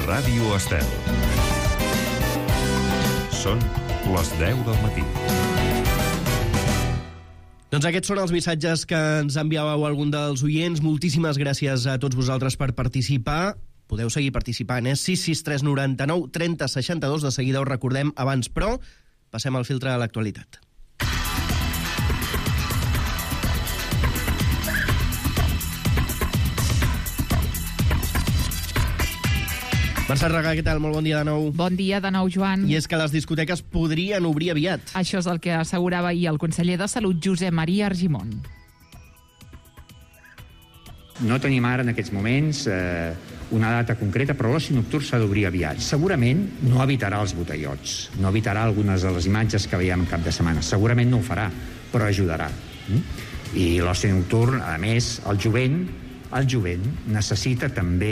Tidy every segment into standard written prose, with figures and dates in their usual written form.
Ràdio Estel. Són les 10 del matí. Doncs aquests són els missatges que ens enviàveu algun dels oients. Moltíssimes gràcies a tots vosaltres per participar. Podeu seguir participant, 663 99 30 62. De seguida us recordem abans, però passem al filtre de l'actualitat. Mercè Regà, què tal? Molt bon dia de nou. Bon dia de nou, Joan. I és que les discoteques podrien obrir aviat. Això és el que assegurava ahir el conseller de Salut, Josep Maria Argimon. No tenim ara en aquests moments una data concreta, però l'oci nocturn s'ha d'obrir aviat. Segurament no evitarà els botellots, no evitarà algunes de les imatges que veiem cap de setmana. Segurament no ho farà, però ajudarà. I l'oci nocturn, a més, el jovent necessita també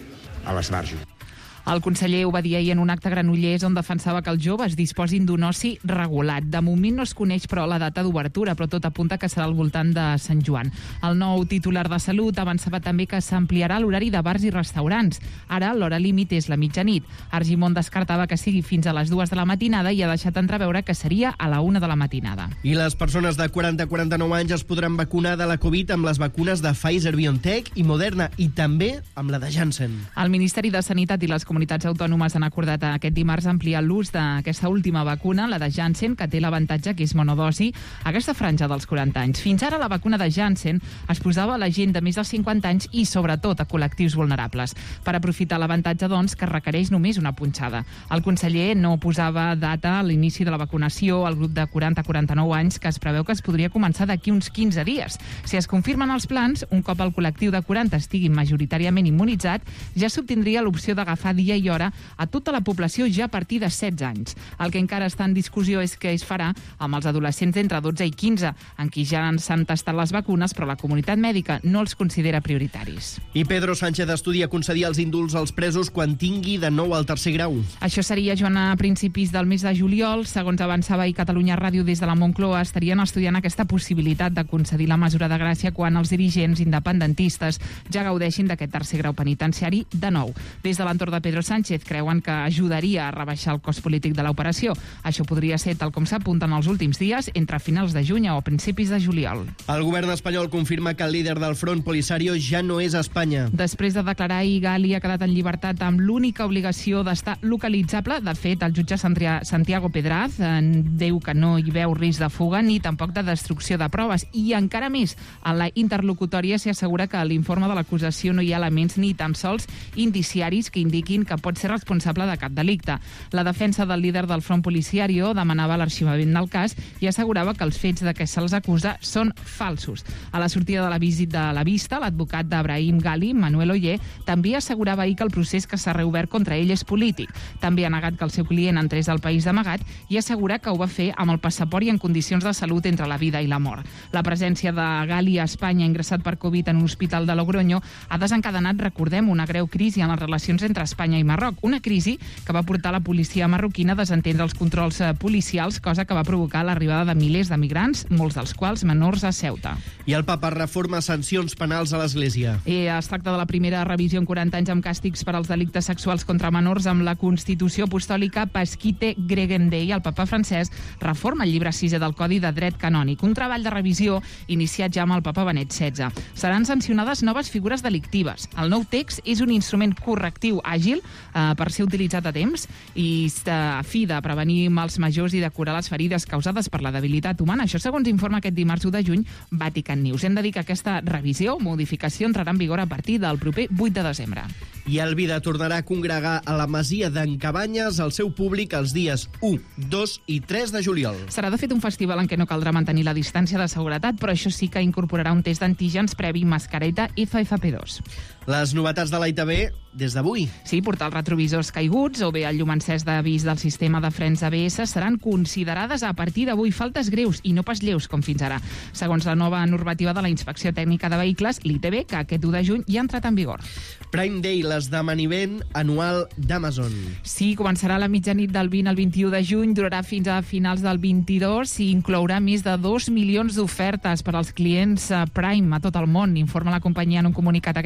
a l'esbarjo. El conseller ho va dir ahir en un acte a Granollers on defensava que els joves disposin d'un oci regulat. De moment no es coneix, però, la data d'obertura, però tot apunta que serà al voltant de Sant Joan. El nou titular de Salut avançava també que s'ampliarà l'horari de bars i restaurants. Ara l'hora límit és la mitjanit. Argimon descartava que sigui fins a les 2 de la matinada i ha deixat entreveure que seria a la 1 de la matinada. I les persones de 40 a 49 anys es podran vacunar de la Covid amb les vacunes de Pfizer-BioNTech i Moderna, i també amb la de Janssen. El Ministeri de Sanitat i les comunitats autònomes han acordat aquest dimarts ampliar l'ús d'aquesta última vacuna, la de Janssen, que té l'avantatge que és monodosi, a aquesta franja dels 40 anys. Fins ara la vacuna de Janssen es posava a la gent de més de 50 anys i sobretot a col·lectius vulnerables. Per aprofitar l'avantatge, doncs, que requereix només una punxada. El conseller no posava data a l'inici de la vacunació al grup de 40 a 49 anys, que es preveu que es podria començar d'aquí uns 15 dies. Si es confirmen els plans, un cop el col·lectiu de 40 estigui majoritàriament immunitzat, ja s'obtindria l'opció d'agafar dia i hora a tota la població ja a partir de 16 anys. El que encara està en discussió és què es farà amb els adolescents d'entre 12 i 15, en qui ja s'han tastat les vacunes, però la comunitat mèdica no els considera prioritaris. I Pedro Sánchez estudia concedir els indults als presos quan tingui de nou el tercer grau. Això seria, Joan, a principis del mes de juliol. Segons avançava i Catalunya Ràdio des de la Moncloa, estarien estudiant aquesta possibilitat de concedir la mesura de gràcia quan els dirigents independentistes ja gaudeixin d'aquest tercer grau penitenciari de nou. Des de l'entorn de Pedro Sánchez creuen que ajudaria a rebaixar el cost polític de l'operació. Això podria ser, tal com s'apunta en els últims dies, entre finals de juny o principis de juliol. El govern espanyol confirma que el líder del Front Polisario ja no és a Espanya. Després de declarar ahir, Gali ha quedat en llibertat amb l'única obligació d'estar localitzable. De fet, el jutge Santiago Pedraz diu que no hi veu risc de fuga ni tampoc de destrucció de proves. I encara més, en la interlocutòria s'hi assegura que a l'informe de l'acusació no hi ha elements ni tan sols indiciaris que indiquin que pot ser responsable de cap delicte. La defensa del líder del Front Polisario demanava l'arxivament del cas i assegurava que els fets de què se'ls acusa són falsos. A la sortida de la visita a la vista, l'advocat d'Abrahim Gali, Manuel Oller, també assegurava ahir que el procés que s'ha reobert contra ell és polític. També ha negat que el seu client entrés al país d'amagat i assegura que ho va fer amb el passaport i en condicions de salut entre la vida i la mort. La presència de Gali a Espanya, ingressat per Covid en un hospital de Logroño, ha desencadenat, recordem, una greu crisi en les relacions entre Espanya i Marroc. Una crisi que va portar la policia marroquina a desentendre els controls policials, cosa que va provocar l'arribada de milers de migrants, molts dels quals menors a Ceuta. I el papa reforma sancions penals a l'Església. Es tracta de la primera revisió en 40 anys amb càstigs per als delictes sexuals contra menors amb la Constitució Apostòlica Pasquite Gregendei. El papa francès reforma el llibre 6è del Codi de Dret Canònic, un treball de revisió iniciat ja amb el papa Benet XVI. Seran sancionades noves figures delictives. El nou text és un instrument correctiu àgil per ser utilitzat a temps i a fi de prevenir mals majors i de curar les ferides causades per la debilitat humana. Això segons informa aquest dimarts 1 de juny Vatican News. Hem de dir que aquesta revisió o modificació entrarà en vigor a partir del proper 8 de desembre. I el Vida tornarà a congregar a la Masia d'en Cabanyes el seu públic els dies 1, 2 i 3 de juliol. Serà de fet un festival en què no caldrà mantenir la distància de seguretat, però això sí que incorporarà un test d'antígens previ, mascareta i FFP2. Les novetats de la ITV des d'avui. Sí, portar els retrovisors caiguts o bé el llum encès d'avís del sistema de frens ABS seran considerades a partir d'avui faltes greus i no pas lleus, com fins ara. Segons la nova normativa de la Inspecció Tècnica de Vehicles, l'ITV, que aquest 1 de juny ja ha entrat en vigor. Prime Day, l'esdeveniment anual d'Amazon. Sí, començarà a la mitjanit del 20 al 21 de juny, durarà fins a finals del 22 i inclourà més de 2 milions d'ofertes per als clients Prime a tot el món, informa la companyia en un comunicat aquest dimecres,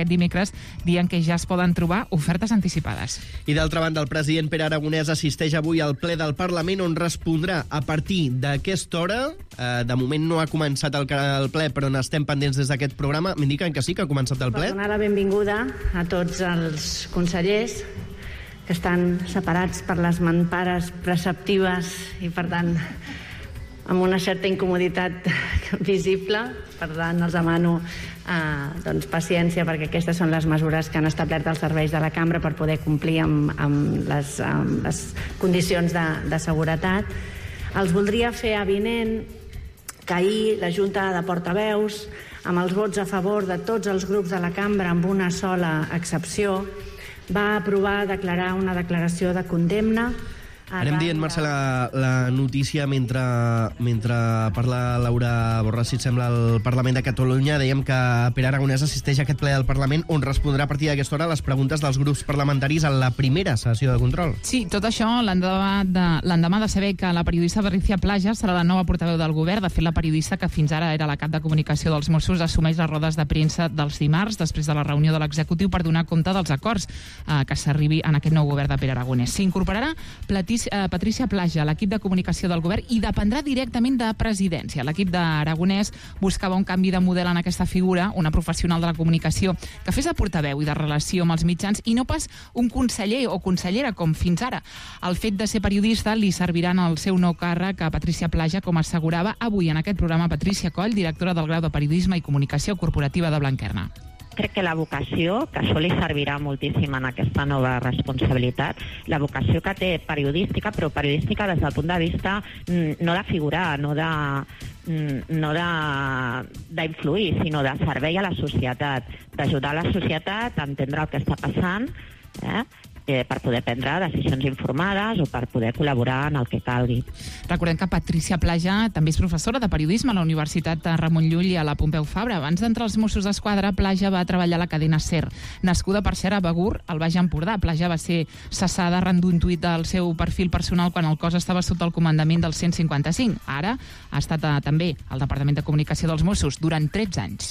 Congresistes dient que ja es poden trobar ofertes anticipades. I d'altra banda, el president Pere Aragonès assisteix avui al ple del Parlament on respondrà a partir d'aquesta hora. De moment no ha començat el ple, però n'estem pendents des d'aquest programa. M'indiquen que sí, que ha començat el ple. Per donar la benvinguda a tots els consellers que estan separats per les mampares preceptives i, per tant, amb una certa incomoditat visible. Per tant, els demano paciència, perquè aquestes són les mesures que han establert els serveis de la cambra per poder complir amb les condicions de seguretat. Els voldria fer avinent que ahir la Junta de Portaveus, amb els vots a favor de tots els grups de la cambra, amb una sola excepció, va aprovar declarar una declaració de condemna. Anem dient, Mercè, la notícia mentre parla Laura Borràs, si et sembla, al Parlament de Catalunya. Dèiem que Pere Aragonès assisteix a aquest ple del Parlament on respondrà a partir d'aquesta hora les preguntes dels grups parlamentaris en la primera sessió de control. Sí, tot això l'endemà de saber que la periodista Patricia Plaja serà la nova portaveu del govern. De fet, la periodista que fins ara era la cap de comunicació dels Mossos assumeix les rodes de premsa dels dimarts després de la reunió de l'executiu per donar compte dels acords que s'arribi en aquest nou govern de Pere Aragonès. S'incorporarà Patricia Plaja, l'equip de comunicació del govern, i dependrà directament de presidència. L'equip d'Aragonès buscava un canvi de model en aquesta figura, una professional de la comunicació que fes de portaveu i de relació amb els mitjans i no pas un conseller o consellera com fins ara. El fet de ser periodista li servirà en el seu nou càrrec a Patricia Plaja, com assegurava avui en aquest programa Patricia Coll, directora del grau de Periodisme i Comunicació Corporativa de Blanquerna. Crec que la vocació, que això li servirà moltíssim en aquesta nova responsabilitat, la vocació que té periodística, però periodística des del punt de vista no de figurar, no d'influir, sinó de servei a la societat, d'ajudar a la societat a entendre el que està passant, per poder prendre decisions informades o per poder col·laborar en el que calgui. Recordem que Patricia Plaja també és professora de periodisme a la Universitat Ramon Llull i a la Pompeu Fabra. Abans d'entrar als Mossos d'Esquadra, Plaja va treballar a la cadena SER. Nascuda per cert a Begur, al Baix Empordà. Plaja va ser cessada arran d'un tuit del seu perfil personal quan el cos estava sota el comandament del 155. Ara ha estat també al Departament de Comunicació dels Mossos durant 13 anys.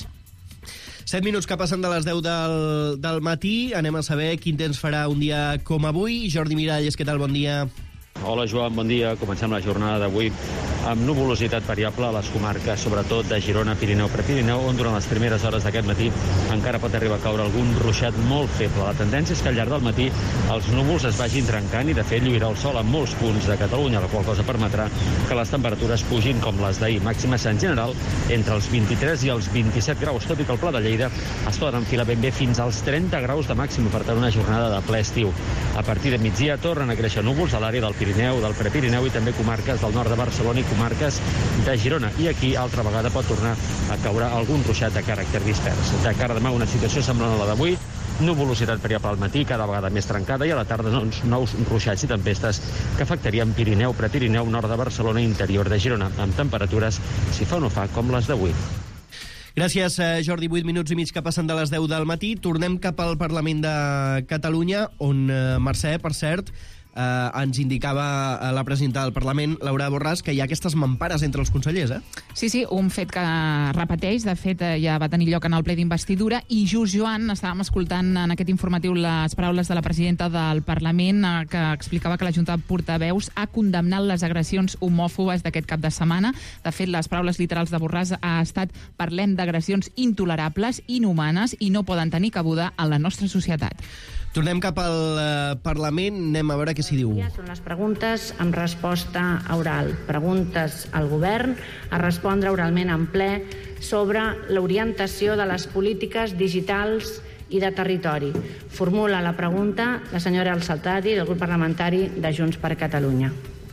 7 minuts que passen de les 10 del matí. Anem a saber quin temps farà un dia com avui. Jordi Miralles, què tal? Bon dia. Hola, Joan, bon dia. Comencem la jornada d'avui amb nuvolositat variable a les comarques, sobretot de Girona, Pirineu, Prepirineu, on durant les primeres hores d'aquest matí encara pot arribar a caure algun ruixat molt feble. La tendència és que al llarg del matí els núvols es vagin trencant i, de fet, lluirà el sol en molts punts de Catalunya, la qual cosa permetrà que les temperatures pugin com les d'ahir. Màximes en general entre els 23 i els 27 graus, tot i que el Pla de Lleida es poden enfilar ben bé fins als 30 graus de màxim, per tant una jornada de ple estiu. A partir de migdia tornen a créixer núvols a l'àrea del Pirineu, del Prepirineu i també comarques del nord de Barcelona i comarques de Girona. I aquí, altra vegada, pot tornar a caure algun ruixat de caràcter dispers. De cara a demà, una situació semblant a la d'avui, nuvolositat variable al matí, cada vegada més trencada, i a la tarda nous ruixats i tempestes que afectarien Pirineu, Prepirineu, nord de Barcelona i interior de Girona, amb temperatures, si fa o no fa, com les d'avui. Gràcies, Jordi. 8 minuts i mig que passen de les 10 del matí. Tornem cap al Parlament de Catalunya, on Mercè, per cert, ens indicava la presidenta del Parlament, Laura Borràs, que hi ha aquestes mampares entre els consellers, Sí, un fet que repeteix. De fet, ja va tenir lloc en el ple d'investidura i just, Joan, estàvem escoltant en aquest informatiu les paraules de la presidenta del Parlament que explicava que la Junta de Portaveus ha condemnat les agressions homòfobes d'aquest cap de setmana. De fet, les paraules literals de Borràs ha estat: parlem d'agressions intolerables, inhumanes i no poden tenir cabuda en la nostra societat. Tornem cap al Parlament, anem a veure què s'hi diu. Són les preguntes amb resposta oral. Preguntes al govern a respondre oralment en ple sobre l'orientació de les polítiques digitals i de territori. Formula la pregunta la senyora El Saltadi, del grup parlamentari de Junts per Catalunya.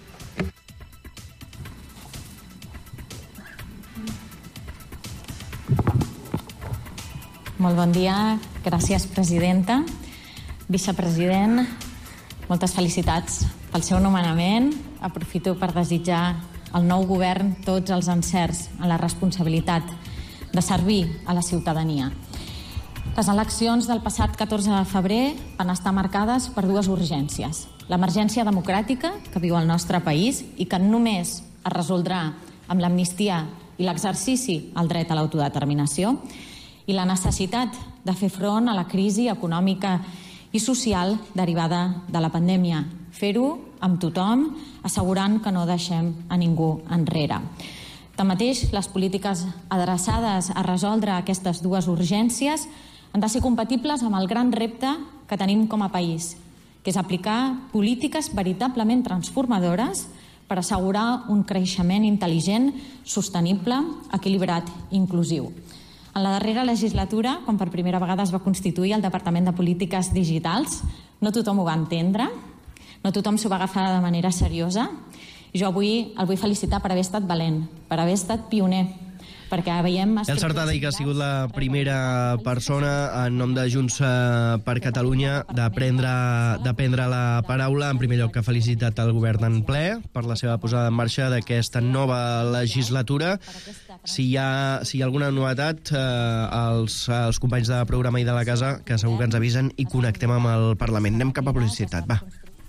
Molt bon dia. Gràcies, presidenta. Vicepresident, moltes felicitats pel seu nomenament. Aprofito per desitjar al nou govern tots els encerts en la responsabilitat de servir a la ciutadania. Les eleccions del passat 14 de febrer van estar marcades per dues urgències. L'emergència democràtica que viu el nostre país i que només es resoldrà amb l'amnistia i l'exercici al dret a l'autodeterminació, i la necessitat de fer front a la crisi econòmica i social derivada de la pandèmia. Fer-ho amb tothom, assegurant que no deixem a ningú enrere. Tanmateix, les polítiques adreçades a resoldre aquestes dues urgències han de ser compatibles amb el gran repte que tenim com a país, que és aplicar polítiques veritablement transformadores per assegurar un creixement intel·ligent, sostenible, equilibrat i inclusiu. En la darrera legislatura, quan per primera vegada es va constituir el Departament de Polítiques Digitals, no tothom ho va entendre, no tothom s'ho va agafar de manera seriosa, i jo avui el vull felicitar per haver estat valent, per haver estat pioner, perquè veiem... El Sartadi, que ha sigut la primera persona en nom de Junts per Catalunya de prendre la paraula. En primer lloc, que ha felicitat el govern en ple per la seva posada en marxa d'aquesta nova legislatura. Si hi ha alguna novetat, els companys de programa i de la casa, que segur que ens avisen, i connectem amb el Parlament. Anem cap a publicitat, va.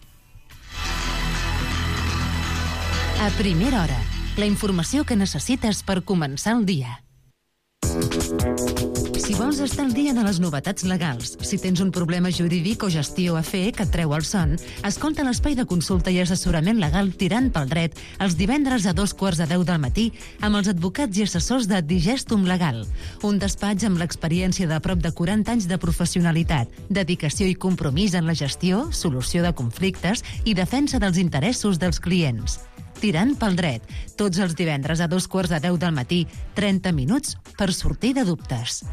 A primera hora, la informació que necessites per començar el dia. Si vols estar al dia de les novetats legals, si tens un problema jurídic o gestió a fer que et treu el son, escolta l'espai de consulta i assessorament legal Tirant pel Dret els divendres a 2:15 del matí amb els advocats i assessors de Digestum Legal, un despatx amb l'experiència de prop de 40 anys de professionalitat, dedicació i compromís en la gestió, solució de conflictes i defensa dels interessos dels clients. Tirant pel Dret, tots els divendres a 2:15 del matí, 30 minuts per sortir de dubtes.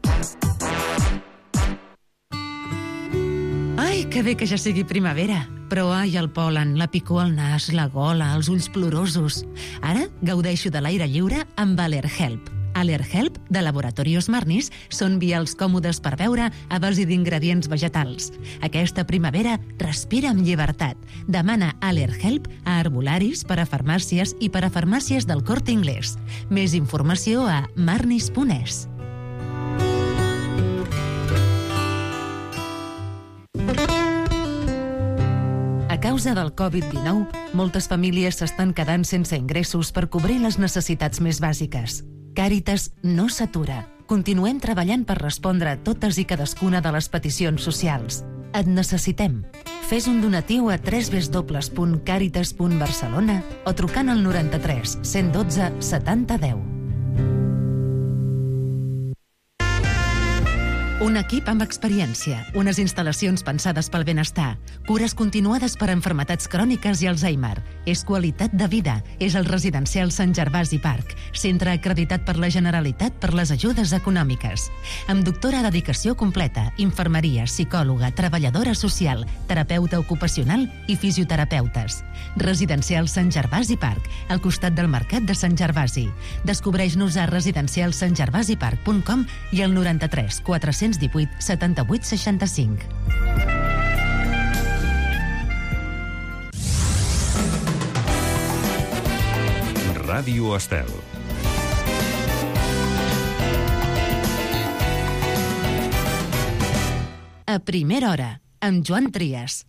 Ai, que bé que ja sigui primavera. Però ai, el pol·len, la picor al nas, la gola, els ulls plorosos. Ara gaudeixo de l'aire lliure amb Allerhelp. Allerhelp, de Laboratorios Marnis, són vials còmodes per beure a base d'ingredients vegetals. Aquesta primavera respira amb llibertat. Demana Allerhelp a herbolaris, per a farmàcies i per a farmàcies del Corte Inglés. Més informació a marnis.es. A causa del Covid-19, moltes famílies s'estan quedant sense ingressos per cobrir les necessitats més bàsiques. Càritas no s'atura. Continuem treballant per respondre a totes i cadascuna de les peticions socials. Et necessitem. Fes un donatiu a www.caritas.barcelona o trucant al 93 112 70 10. Un equip amb experiència, unes instal·lacions pensades pel benestar, cures continuades per a malalties cròniques i Alzheimer. És qualitat de vida. És el residencial Sant Gervasi Park, centre acreditat per la Generalitat per les ajudes econòmiques. Amb doctora dedicació completa, infermeria, psicòloga, treballadora social, terapeuta ocupacional i fisioterapeutes. Residencial Sant Gervasi Park, al costat del Mercat de Sant Gervasi. Descobreix-nos a residencialsantgervasipark.com i al 93 418 78 65. Ràdio Estel. A primera hora, amb Joan Trias.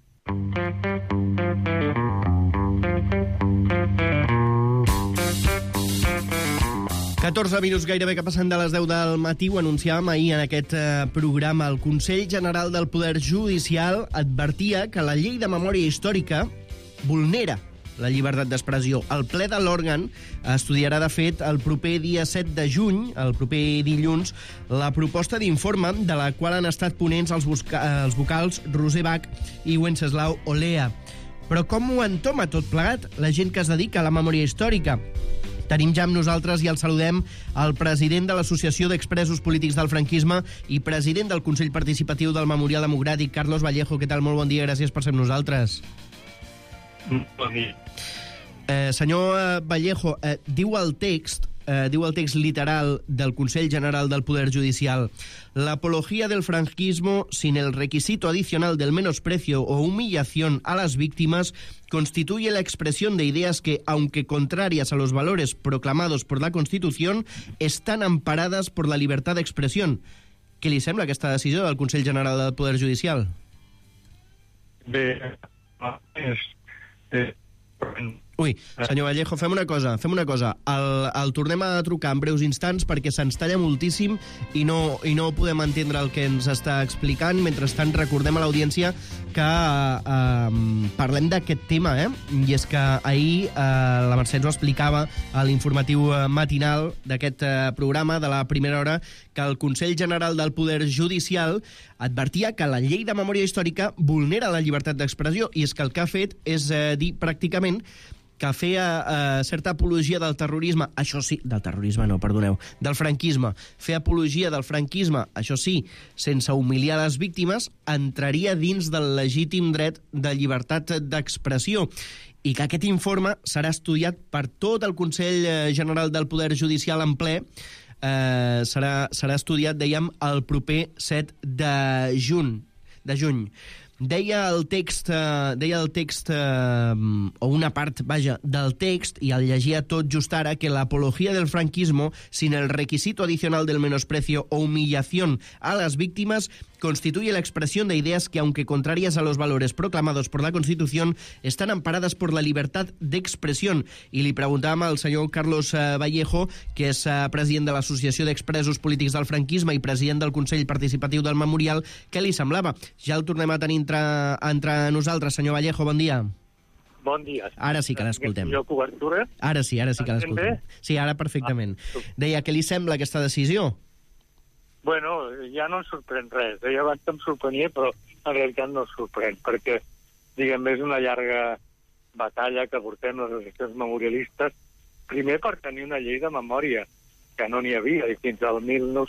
Catorze minuts gairebé que passen de les 10 del matí. Ho anunciàvem ahir en aquest programa. El Consell General del Poder Judicial advertia que la llei de memòria històrica vulnera la llibertat d'expressió. El ple de l'òrgan estudiarà, de fet, el proper dia 7 de juny, el proper dilluns, la proposta d'informe de la qual han estat ponents els vocals Roser Bach i Wenceslau Olea. Però com ho entoma tot plegat la gent que es dedica a la memòria històrica? Tenim ja amb nosaltres i el saludem el president de l'Associació d'Expresos Polítics del Franquisme i president del Consell Participatiu del Memorial Democràtic, Carlos Vallejo. Què tal? Molt bon dia, gràcies per ser amb nosaltres. Bon dia. Senyor Vallejo, diu el text literal del Consell General del Poder Judicial: la apología del franquismo sin el requisito adicional del menosprecio o humillación a las víctimas constituye la expresión de ideas que, aunque contrarias a los valores proclamados por la Constitución, están amparadas por la libertad de expresión. Què li sembla aquesta decisió del Consell General del Poder Judicial? Bé, Ui, senyor Vallejo, fem una cosa. El tornem a trucar en breus instants perquè se'ns talla moltíssim i no podem entendre el que ens està explicant. Mentrestant, recordem a l'audiència que parlem d'aquest tema, I és que ahir la Mercè ens ho explicava a l'informatiu matinal d'aquest programa de la primera hora, que el Consell General del Poder Judicial advertia que la llei de memòria històrica vulnera la llibertat d'expressió, i és que el que ha fet és dir pràcticament que feia certa apologia del terrorisme, això sí, del franquisme. Fer apologia del franquisme, això sí, sense humiliar les víctimes, entraria dins del legítim dret de llibertat d'expressió. I que aquest informe serà estudiat per tot el Consell General del Poder Judicial en ple, serà estudiat, dèiem, el proper 7 de juny. Deia el text, o una part, del text, y al llegia tot just ara, que la apología del franquismo, sin el requisito adicional del menosprecio o humillación a las víctimas, constituye la expresión de ideas que, aunque contrarias a los valores proclamados por la Constitución, están amparadas por la libertad d'expressió. I li preguntàvem al senyor Carlos Vallejo, que és president de l'Associació d'Expresos Polítics del Franquisme i president del Consell Participatiu del Memorial, què li semblava. Ja el tornem a tenir entre nosaltres. Senyor Vallejo, bon dia. Bon dia. Ara sí que l'escoltem. Millor cobertura? Ara sí que l'escoltem. Sí, ara perfectament. Deia, què li sembla aquesta decisió? Bueno, ja no em sorprèn res. Ja abans em sorprenia, però en realitat no em sorprèn, perquè, diguem, és una llarga batalla que portem les associacions memorialistes, primer per tenir una llei de memòria, que no n'hi havia, i fins al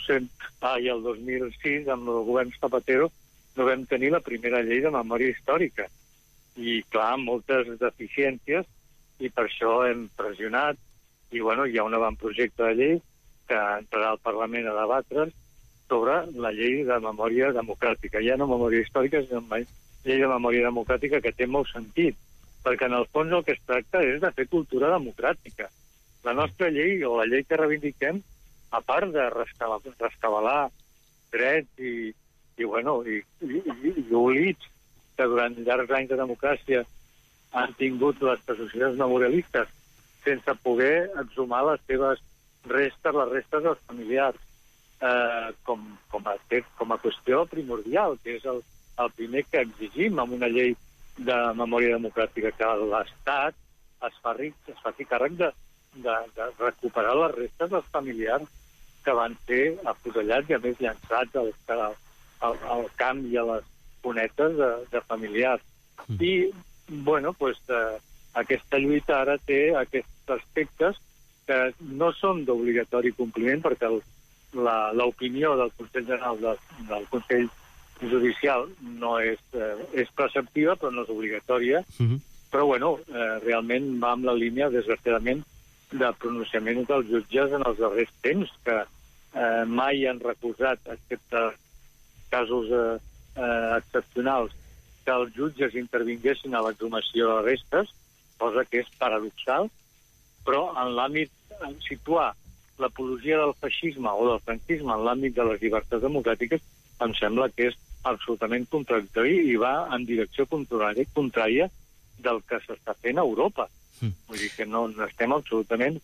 2006, amb el govern Zapatero, no vam tenir la primera llei de memòria històrica. I, clar, moltes deficiències, i per això hem pressionat, i, bueno, hi ha un avantprojecte de llei que entrarà al Parlament a debatre's sobre la llei de memòria democràtica. Ja no memòria històrica, sinó llei de memòria democràtica, que té molt sentit, perquè en el fons el que es tracta és de fer cultura democràtica. La nostra llei, o la llei que reivindiquem, a part de rescabalar drets i oblits que durant llargs anys de democràcia han tingut les associacions memorialistes sense poder exhumar les seves restes, les restes dels familiars, com a qüestió primordial, que és el primer que exigim amb una llei de memòria democràtica, que l'Estat es faci càrrec de recuperar les restes dels familiars que van ser afusellats i, a més, llançats al camp i a les cunetes de familiars. I, bueno, aquesta lluita ara té aquests aspectes que no són d'obligatori compliment, perquè l'opinió del Consell General del Consell Judicial no és preceptiva, però no és obligatòria. Però, bueno, realment va amb la línia, desgraciadament, de pronunciaments dels jutges en els darrers temps, que mai han recusat, excepte casos excepcionals, que els jutges intervinguessin a l'exhumació de restes, cosa que és paradoxal, però en l'àmbit situar l'apologia del feixisme o del franquisme en l'àmbit de les llibertats democràtiques em sembla que és absolutament contradictori i va en direcció contrària del que s'està fent a Europa. Vull dir que no estem absolutament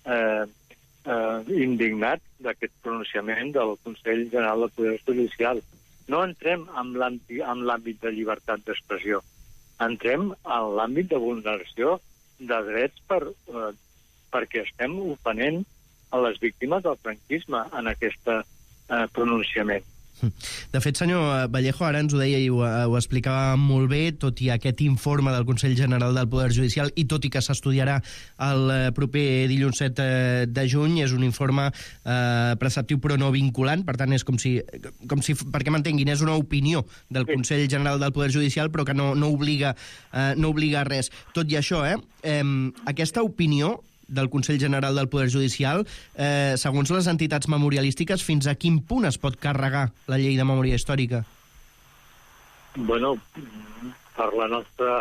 indignats d'aquest pronunciament del Consell General del Poder Judicial. No entrem en l'àmbit de llibertat d'expressió, entrem en l'àmbit de vulneració de drets perquè estem ofenent a les víctimes del franquisme en aquest pronunciament. De fet, senyor Vallejo, ara ens ho deia i ho explicava molt bé, tot i aquest informe del Consell General del Poder Judicial i tot i que s'estudiarà el proper dilluns 7 de juny, és un informe preceptiu però no vinculant, per tant és com si perquè m'entenguin, és una opinió del Consell General del Poder Judicial però que no obliga a res. Tot i això, aquesta opinió del Consell General del Poder Judicial, segons les entitats memorialístiques, fins a quin punt es pot carregar la llei de memòria històrica? Bueno, per la nostra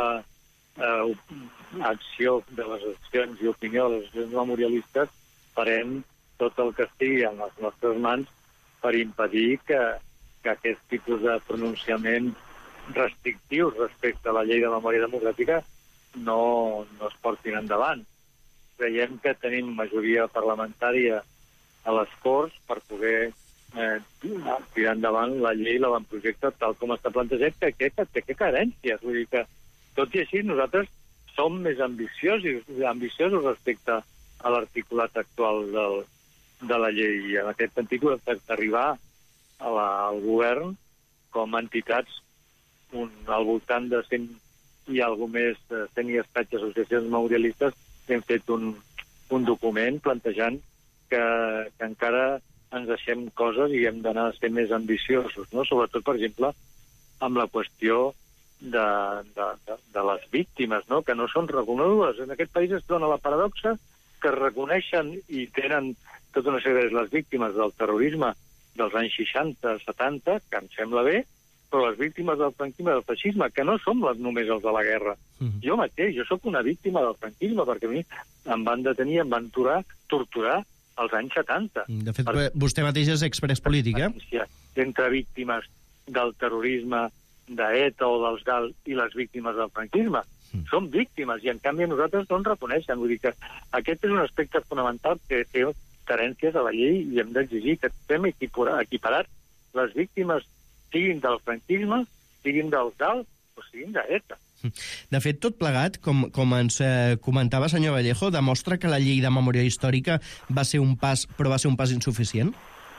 acció de les accions i opinió de les accions memorialistes, farem tot el que estigui en les nostres mans per impedir que aquest tipus de pronunciament restrictius respecte a la llei de memòria democràtica no es portin endavant. Creiem que tenim majoria parlamentària a les Corts per poder tirar endavant la llei, l'avantprojecte, tal com està plantejat, que té carències. Vull dir que, tot i així, nosaltres som més ambiciosos respecte a l'articulat actual de la llei. I en aquest sentit, d'arribar al govern com a entitats al voltant de 100 i alguna més, 100 i escaig associacions memorialistes, hem fet un document plantejant que encara ens deixem coses i hem d'anar a ser més ambiciosos, no? Sobretot, per exemple, amb la qüestió de les víctimes, no? Que no són reconegudes. En aquest país es dona la paradoxa que es reconeixen i tenen tota una sèrie de les víctimes del terrorisme dels anys 60-70, que em sembla bé, però les víctimes del franquisme, del feixisme, que no som només els de la guerra. Jo mateix, jo sóc una víctima del franquisme, perquè a mi em van detenir, em van torturar als anys 70. De fet, vostè mateix és expres polític, Entre víctimes del terrorisme, d'ETA o dels GAL i les víctimes del franquisme. Som víctimes, i en canvi nosaltres no ens reconeixen. Vull dir que aquest és un aspecte fonamental que té carències a la llei i hem d'exigir que estem equiparats les víctimes, siguin del franquisme, siguin del GAL o siguin d'ETA. De fet, tot plegat, com ens comentava senyor Vallejo, demostra que la llei de memòria històrica va ser un pas, però va ser un pas insuficient?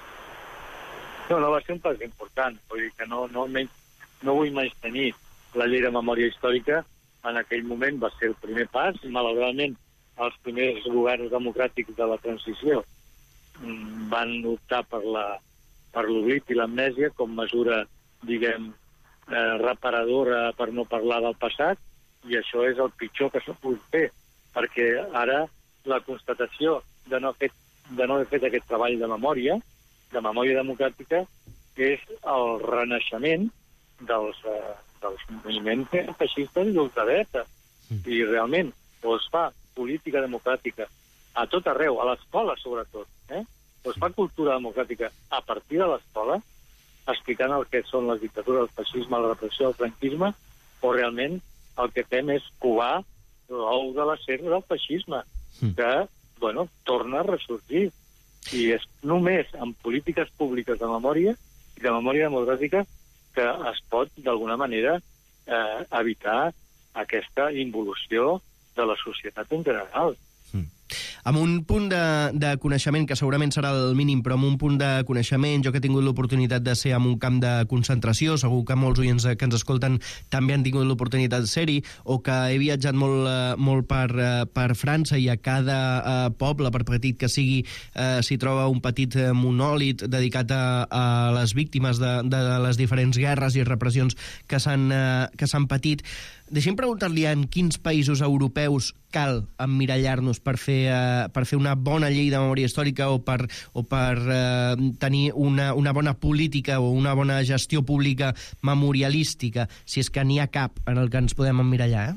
No va ser un pas important. Vull dir que no vull menystenir la llei de memòria històrica. En aquell moment va ser el primer pas. Malauradament, els primers governs democràtics de la transició van optar per l'oblit i l'amnèsia com mesura, diguem, reparadora per no parlar del passat, i això és el pitjor que s'ha pogut fer, perquè ara la constatació de no haver fet aquest treball de memòria democràtica, és el renaixement dels moviments feixistes i d'ultradreta. I realment, o es fa política democràtica a tot arreu, a l'escola sobretot, o es fa cultura democràtica a partir de l'escola, explicant el que són les dictatures, el feixisme, la repressió, el franquisme, o realment el que fem és covar l'ou de la serra del feixisme, que, torna a ressorgir. I és només amb polítiques públiques de memòria i de memòria democràtica que es pot, d'alguna manera, evitar aquesta involució de la societat en general. Amb un punt de coneixement, que segurament serà el mínim, però amb un punt de coneixement, jo que he tingut l'oportunitat de ser en un camp de concentració, segur que molts oients que ens escolten també han tingut l'oportunitat de ser-hi, o que he viatjat molt per França, i a cada poble, per petit que sigui, s'hi troba un petit monòlit dedicat a les víctimes de les diferents guerres i repressions que s'han patit. Deixem preguntar-li en quins països europeus cal emmirallar-nos per fer una bona llei de memòria històrica o per tenir una bona política o una bona gestió pública memorialística, si és que n'hi ha cap en el que ens podem emmirallar,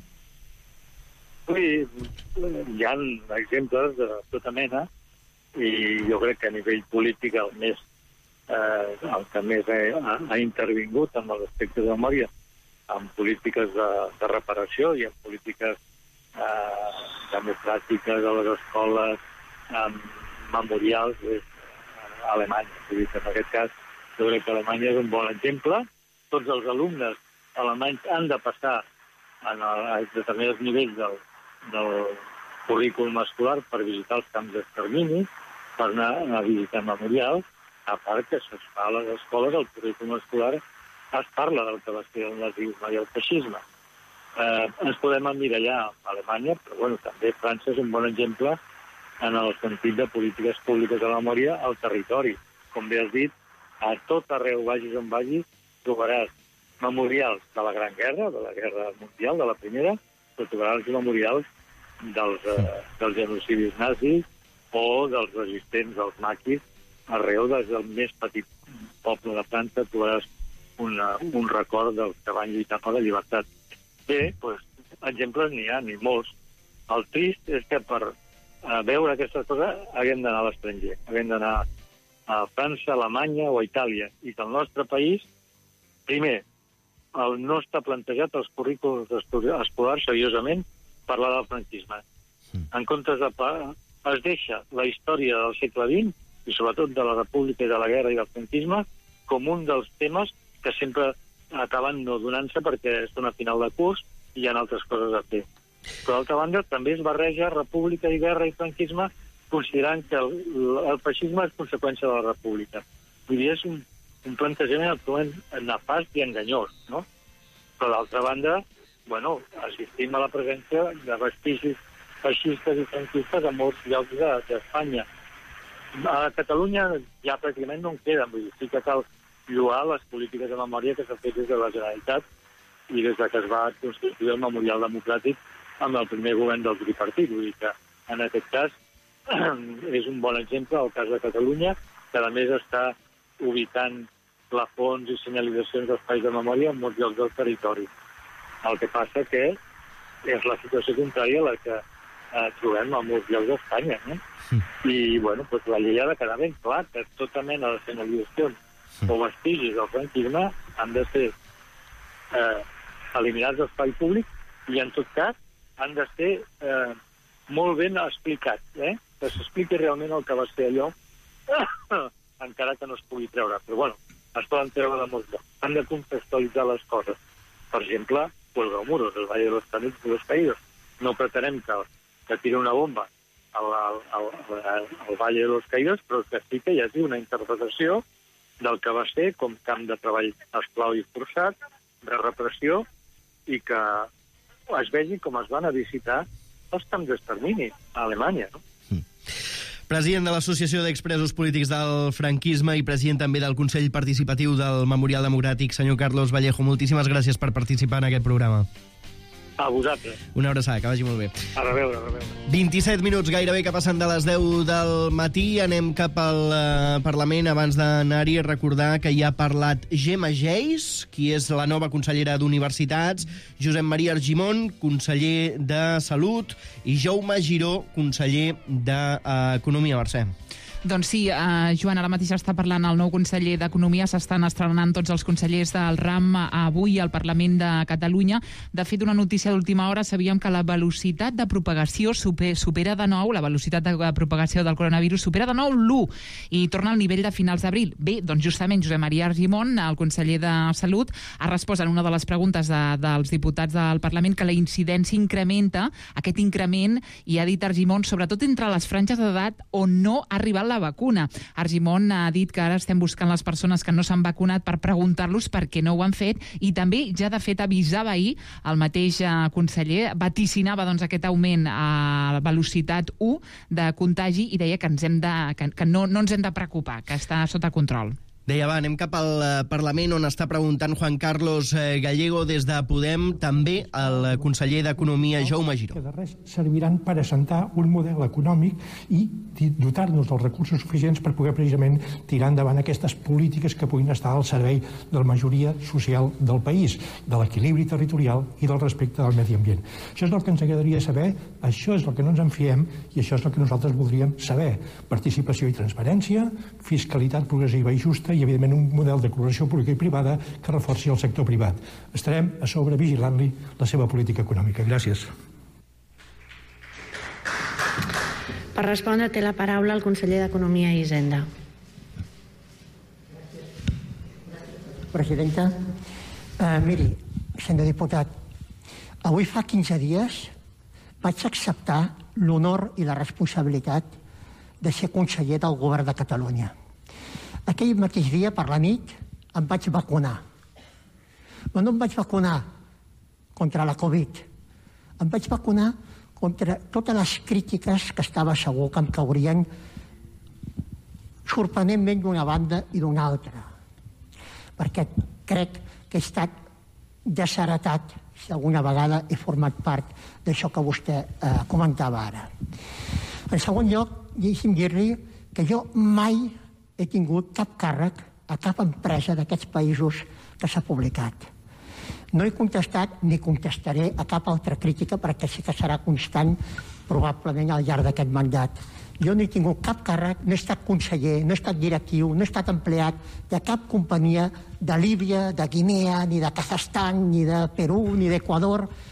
Sí, hi ha exemples de tota mena, i jo crec que a nivell polític el que més ha intervingut en l'aspecte de memòria, en polítiques de reparació i en polítiques democràtiques a les escoles, memorials, és Alemanya. En aquest cas, jo crec que Alemanya és un bon exemple. Tots els alumnes alemanys han de passar a determinats nivells del currículum escolar per visitar els camps d'extermini, per anar a visitar memorials, a part que es fa a les escoles, el currículum escolar es parla del que va ser el nazisme i el feixisme. Ens podem emmirallar a Alemanya, però també França és un bon exemple en el sentit de polítiques públiques de la memòria al territori. Com bé has dit, a tot arreu, vagis on vagis, trobaràs memorials de la Gran Guerra, de la Guerra Mundial, de la Primera, però trobaràs memorials dels genocidis nazis o dels resistents, dels maquis. Arreu, des del més petit poble de França, trobaràs un record dels que van lluitar per la llibertat. Bé, exemples n'hi ha, ni molts. El trist és que per veure aquestes coses haguem d'anar a l'estranger. Haguem d'anar a França, Alemanya o a Itàlia. I que el nostre país, primer, no està plantejat els currículums escolars seriosament parlar del franquisme. En comptes de es deixa la història del segle XX, i sobretot de la República i de la guerra i del franquisme, com un dels temes que sempre acaben no donant-se perquè és una final de curs i hi ha altres coses a fer. Però, d'altra banda, també es barreja república i guerra i franquisme considerant que el feixisme és conseqüència de la república. Vull dir, és un plantejament absolutament nefast i enganyós, no? Però, d'altra banda, bueno, assistim a la presència de vestigis feixistes i franquistes a molts llocs d'Espanya. A Catalunya ja pràcticament no en queden, vull dir, sí que cal lloar les polítiques de memòria que s'han fet des de la Generalitat i des que es va constituir el Memorial Democràtic amb el primer govern del tripartit. Vull dir que, en aquest cas, és un bon exemple el cas de Catalunya, que a més està ubicant plafons i senyalitzacions d'espais de memòria en molts llocs del territori. El que passa que és la situació contrària a la que trobem a molts llocs d'Espanya, no? I, bueno, doncs la llei ha de quedar ben clar que tota mena de senyalitzacions o vestigis del franquisme han de ser eliminats d'espai públic i, en tot cas, han de ser molt ben explicats, que s'expliqui realment el que va ser allò, encara que no es pugui treure. Però, bueno, es poden treure de molts llocs. Han de contextualitzar les coses. Per exemple, Cuelgamuros, el Valle de los Caídos. No pretenem que tiri una bomba al Valle de los Caídos, però que sí que hi hagi una interpretació del que va ser com camp de treball esclau i forçat, de repressió, i que es vegi com es van a visitar els camps d'extermini a Alemanya, no? President de l'Associació d'Expresos Polítics del Franquisme i president també del Consell Participatiu del Memorial Democràtic, senyor Carlos Vallejo, moltíssimes gràcies per participar en aquest programa. A vosaltres. Una abraçada, que vagi molt bé. A reveure, a reveure. 27 minuts gairebé que passen de les 10 del matí. Anem cap al Parlament. Abans d'anar-hi, recordar que hi ha parlat Gemma Geis, qui és la nova consellera d'Universitats, Josep Maria Argimon, conseller de Salut, i Jaume Giró, conseller d'Economia. Mercè. Doncs sí, Joan, ara mateix està parlant el nou conseller d'Economia, s'estan estrenant tots els consellers del RAM avui al Parlament de Catalunya. De fet, una notícia d'última hora, sabíem que la velocitat de propagació supera de nou, la velocitat de propagació del coronavirus supera de nou l'1 i torna al nivell de finals d'abril. Bé, doncs justament Josep Maria Argimon, el conseller de Salut, ha respost en una de les preguntes dels diputats del Parlament que la incidència incrementa, aquest increment, i ha dit Argimon, sobretot entre les franges d'edat on no ha arribat la vacuna. Argimon ha dit que ara estem buscant les persones que no s'han vacunat per preguntar-los per què no ho han fet, i també ja de fet avisava ahir el mateix conseller, vaticinava doncs aquest augment a velocitat 1 de contagi i deia que no ens hem de preocupar, que està sota control. Deia, va, anem cap al Parlament, on està preguntant Juan Carlos Gallego des de Podem, també el conseller d'Economia, Jaume Giró. Que de res serviran per assentar un model econòmic i dotar-nos dels recursos suficients per poder precisament tirar endavant aquestes polítiques que puguin estar al servei de la majoria social del país, de l'equilibri territorial i del respecte del medi ambient. Això és el que ens agradaria saber, això és el que no ens en fiem i això és el que nosaltres voldríem saber. Participació i transparència, fiscalitat progressiva i justa i, evidentment, un model de col·laboració pública i privada que reforci el sector privat. Estarem a sobre vigilant-li la seva política econòmica. Gràcies. Per respondre, té la paraula el conseller d'Economia i Hisenda. Presidenta, miri, senyor diputat, avui fa 15 dies vaig acceptar l'honor i la responsabilitat de ser conseller del govern de Catalunya. Aquell mateix dia, per la nit, em vaig vacunar. Però no em vaig vacunar contra la Covid. Em vaig vacunar contra totes les crítiques que estava segur que em caurien sorprenentment d'una banda i d'una altra. Perquè crec que he estat desheretat si alguna vegada he format part d'això que vostè comentava ara. En segon lloc, deixi'm dir-li que jo mai he tingut cap càrrec a cap empresa d'aquests països que s'ha publicat. No he contestat ni contestaré a cap altra crítica perquè sí que serà constant probablement al llarg d'aquest mandat. Jo no he tingut cap càrrec, no he estat conseller, no he estat directiu, no he estat empleat de cap companyia de Líbia, de Guinea, ni de Kazakhstan, ni de Perú, ni d'Equador,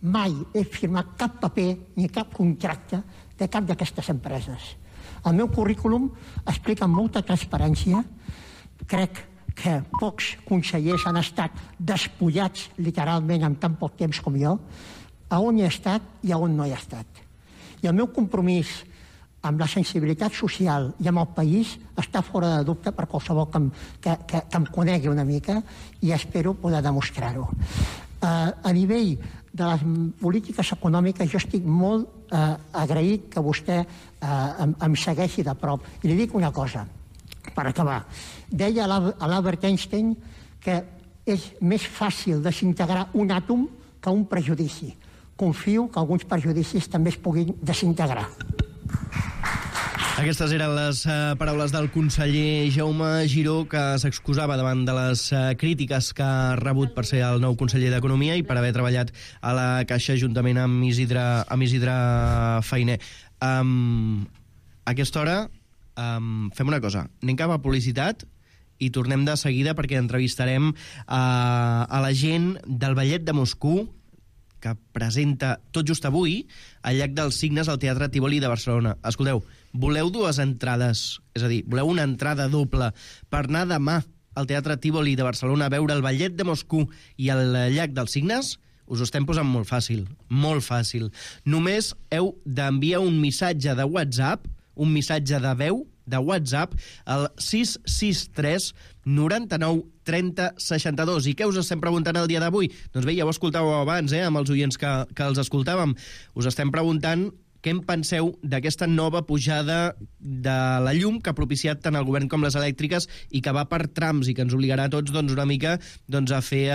mai he firmat cap paper ni cap contracte de cap d'aquestes empreses. El meu currículum explica amb molta transparència. Crec que pocs consellers han estat despullats literalment en tan poc temps com jo, a on hi he estat i a on no hi he estat. I el meu compromís amb la sensibilitat social i amb el país està fora de dubte per qualsevol que em conegui una mica, i espero poder demostrar-ho. A nivell de les polítiques econòmiques jo estic molt agraït que vostè em segueixi de prop. I li dic una cosa, per acabar. Deia l'Albert Einstein que és més fàcil desintegrar un àtom que un prejudici. Confio que alguns prejudicis també es puguin desintegrar. Aquestes eren les paraules del conseller Jaume Giró, que s'excusava davant de les crítiques que ha rebut per ser el nou conseller d'Economia i per haver treballat a la Caixa juntament amb Isidre Fainé. A aquesta hora fem una cosa, anem cap a publicitat i tornem de seguida perquè entrevistarem a la gent del Ballet de Moscou, que presenta tot just avui al Llac dels Cignes al Teatre Tívoli de Barcelona. Escolteu, voleu dues entrades, és a dir, voleu una entrada doble per anar demà al Teatre Tívoli de Barcelona a veure el Ballet de Moscou i el Llac dels Cignes? Us ho estem posant molt fàcil, molt fàcil. Només heu d'enviar un missatge de WhatsApp, un missatge de veu de WhatsApp al 663 99 30 62. I què us estem preguntant el dia d'avui? Doncs bé, ja ho escoltàveu abans, amb els oients que els escoltàvem. Us estem preguntant què en penseu d'aquesta nova pujada de la llum que ha propiciat tant el govern com les elèctriques i que va per trams i que ens obligarà a tots una mica a fer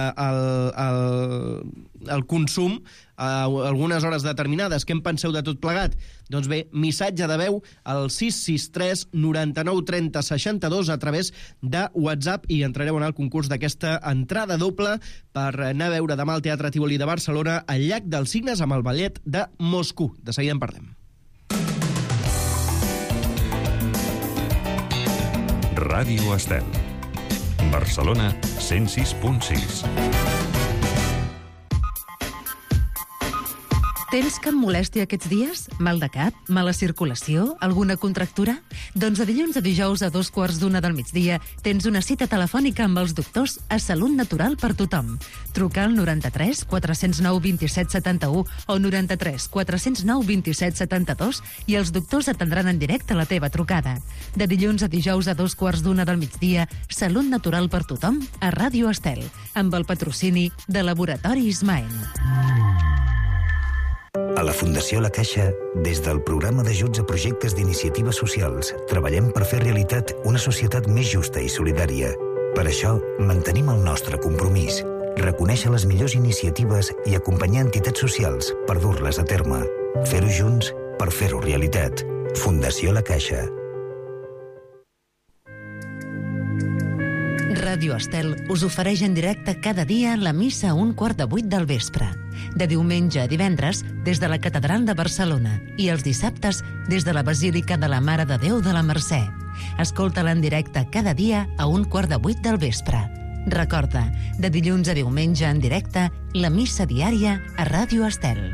el consum a algunes hores determinades. Què en penseu de tot plegat? Doncs bé, missatge de veu al 663 99 30 62 a través de WhatsApp i entrareu en el concurs d'aquesta entrada doble per anar a veure demà al Teatre Tívoli de Barcelona al Llac dels Cignes amb el Ballet de Moscou. De seguida en parlem. Ràdio Estel. Barcelona 106.6. Tens cap molèstia aquests dies? Mal de cap? Mala circulació? Alguna contractura? Doncs de dilluns a dijous a 2:15 del migdia tens una cita telefònica amb els doctors a Salut Natural per tothom. Truca al 93 409 27 71 o 93 409 27 72 i els doctors atendran en directe la teva trucada. De dilluns a dijous a 2:15 del migdia, Salut Natural per tothom a Ràdio Estel, amb el patrocini de Laboratori Ismael. A la Fundació La Caixa, des del programa d'ajuts a projectes d'iniciatives socials, treballem per fer realitat una societat més justa i solidària. Per això, mantenim el nostre compromís, reconèixer les millors iniciatives i acompanyar entitats socials per dur-les a terme. Fer-ho junts per fer-ho realitat. Fundació La Caixa. Ràdio Estel us ofereix en directe cada dia la missa a 7:15 del vespre. De diumenge a divendres, des de la Catedral de Barcelona, i els dissabtes, des de la Basílica de la Mare de Déu de la Mercè. Escolta-la en directe cada dia a 7:15 del vespre. Recorda, de dilluns a diumenge en directe, la missa diària a Ràdio Estel.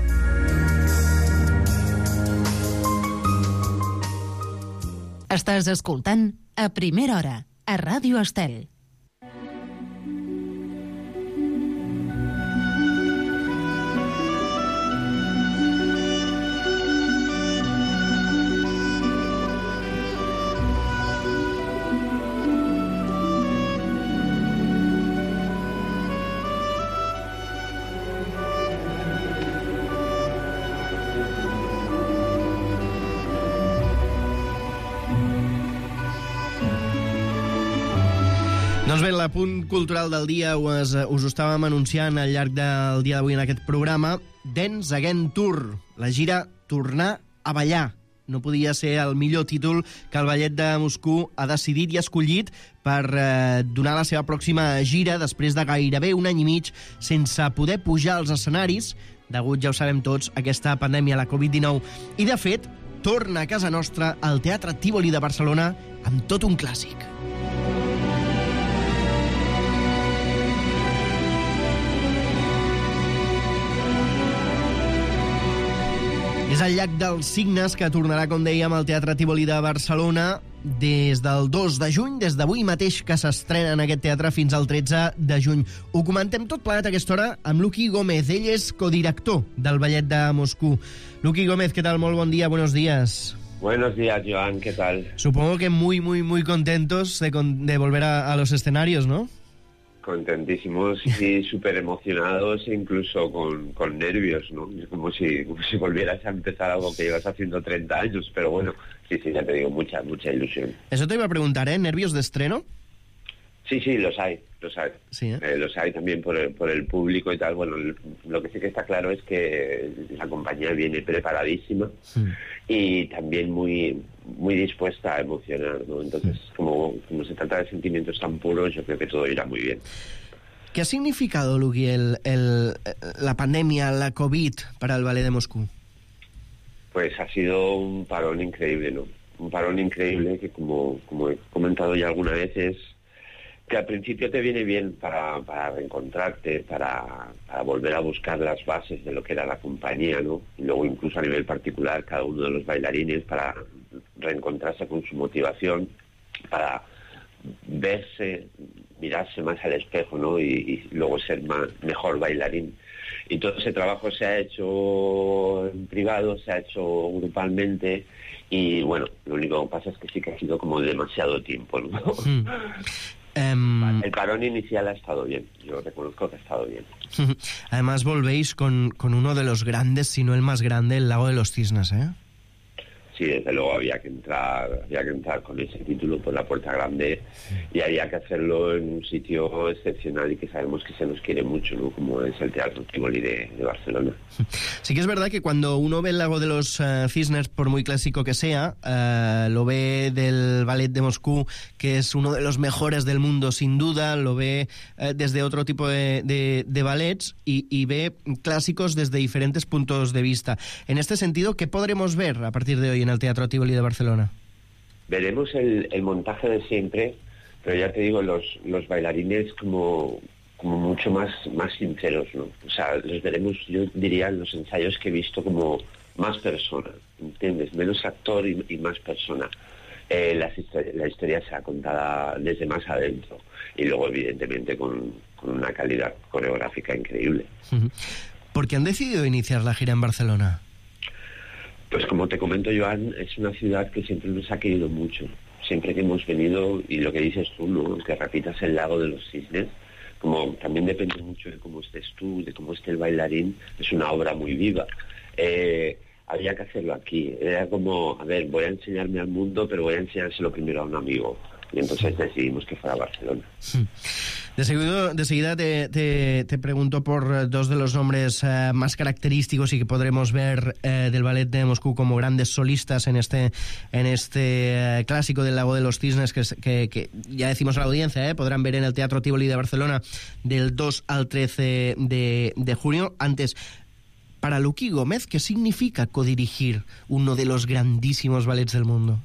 Estàs escoltant A Primera Hora, a Ràdio Estel. Doncs bé, l'apunt cultural del dia us ho estàvem anunciant al llarg del dia d'avui en aquest programa. Dance Again Tour, la gira Tornar a ballar. No podia ser el millor títol que el Ballet de Moscou ha decidit i escollit per donar la seva pròxima gira després de gairebé un any i mig sense poder pujar als escenaris, degut, ja ho sabem tots, a aquesta pandèmia, la Covid-19. I, de fet, torna a casa nostra al Teatre Tívoli de Barcelona amb tot un clàssic. És el Llac dels Cignes, que tornarà, com dèiem, al Teatre Tívoli de Barcelona des del 2 de juny, des d'avui mateix que s'estrena en aquest teatre fins al 13 de juny. Ho comentem tot plegat a aquesta hora amb Luqui Gómez. Ell és codirector del Ballet de Moscú. Luqui Gómez, ¿qué tal? Muy buen día, buenos días. Buenos días, Joan, ¿qué tal? Supongo que muy contentos de volver a los escenarios, ¿no? Contentísimos y súper emocionados, incluso con nervios, ¿no? Como si volvieras a empezar algo que llevas haciendo 30 años, pero bueno, sí, ya te digo, mucha ilusión. Eso te iba a preguntar, ¿eh? ¿Nervios de estreno? Sí, los hay. Sí, los hay también por el público y tal. Bueno, lo que sí que está claro es que la compañía viene preparadísima y también muy dispuesta a emocionar, ¿no? Entonces, como se trata de sentimientos tan puros, yo creo que todo irá muy bien. ¿Qué ha significado, Luqui, la pandemia, la COVID, para el Ballet de Moscú? Pues ha sido un parón increíble, ¿no? Un parón increíble que, como he comentado ya algunas veces, que al principio te viene bien para reencontrarte, para volver a buscar las bases de lo que era la compañía, ¿no? Y luego incluso a nivel particular, cada uno de los bailarines, para reencontrarse con su motivación, para mirarse más al espejo, ¿no? Y luego ser mejor bailarín. Y todo ese trabajo se ha hecho en privado, se ha hecho grupalmente, y bueno, lo único que pasa es que sí que ha sido como demasiado tiempo, ¿no? El parón inicial ha estado bien, yo reconozco que ha estado bien. Además volvéis con uno de los grandes, si no el más grande, el Lago de los Cisnes, ¿eh? Sí, desde luego había que entrar con ese título por la puerta grande, y había que hacerlo en un sitio excepcional y que sabemos que se nos quiere mucho, ¿no? Como es el Teatro Tívoli de Barcelona. Sí que es verdad que cuando uno ve el Lago de los Cisnes, por muy clásico que sea, lo ve del Ballet de Moscú, que es uno de los mejores del mundo sin duda, lo ve desde otro tipo de ballets y ve clásicos desde diferentes puntos de vista. En este sentido, ¿qué podremos ver a partir de hoy en el Teatro Tívoli de Barcelona? Veremos el montaje de siempre, pero ya te digo, los bailarines como mucho más sinceros, ¿no? O sea, los veremos, yo diría, en los ensayos que he visto, como más persona, ¿entiendes? Menos actor y más persona. La historia será contada desde más adentro y luego, evidentemente, con una calidad coreográfica increíble. ¿Por qué han decidido iniciar la gira en Barcelona? Pues como te comento, Joan, es una ciudad que siempre nos ha querido mucho. Siempre que hemos venido, y lo que dices tú, ¿no? Que repitas el Lago de los Cisnes, como también depende mucho de cómo estés tú, de cómo esté el bailarín, es una obra muy viva. Había que hacerlo aquí. Era como, a ver, voy a enseñarme al mundo, pero voy a enseñárselo primero a un amigo. Y entonces decidimos que fuera Barcelona. De seguida te pregunto por dos de los nombres más característicos y que podremos ver del Ballet de Moscú como grandes solistas en este clásico del Lago de los Cisnes, que ya decimos a la audiencia, podrán ver en el Teatro Tívoli de Barcelona del 2 al 13 de junio. Antes, para Luqui Gómez, ¿qué significa codirigir uno de los grandísimos ballets del mundo?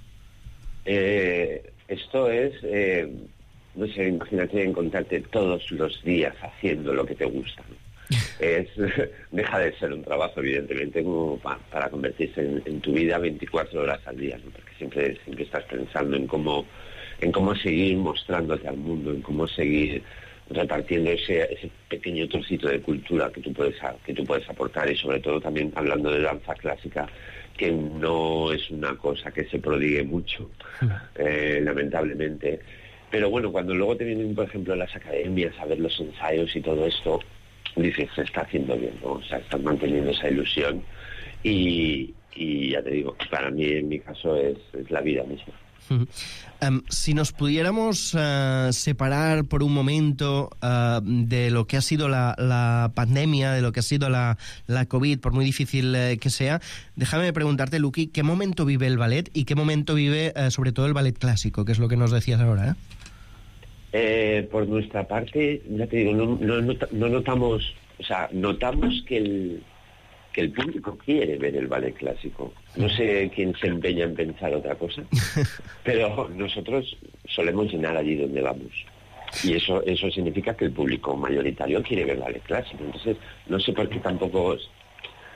Esto es, no sé, imagínate encontrarte todos los días haciendo lo que te gusta, ¿no? Deja de ser un trabajo, evidentemente, como para convertirse en tu vida 24 horas al día, ¿no? Porque siempre estás pensando en cómo seguir mostrándote al mundo, en cómo seguir repartiendo ese pequeño trocito de cultura que tú puedes aportar, y sobre todo también hablando de danza clásica, que no es una cosa que se prodigue mucho, lamentablemente. Pero bueno, cuando luego te vienen, por ejemplo, las academias a ver los ensayos y todo esto, dices, se está haciendo bien, ¿no? O sea, están manteniendo esa ilusión, y ya te digo, para mí, en mi caso, es la vida misma. Si nos pudiéramos separar por un momento de lo que ha sido la pandemia, de lo que ha sido la COVID, por muy difícil que sea, déjame preguntarte, Luqui, ¿qué momento vive el ballet y qué momento vive sobre todo el ballet clásico, que es lo que nos decías ahora? Por nuestra parte, ya te digo, no notamos, o sea, notamos que el público quiere ver el ballet clásico. No sé quién se empeña en pensar otra cosa, pero nosotros solemos llenar allí donde vamos. Y eso significa que el público mayoritario quiere ver ballet clásico. Entonces, no sé por qué tampoco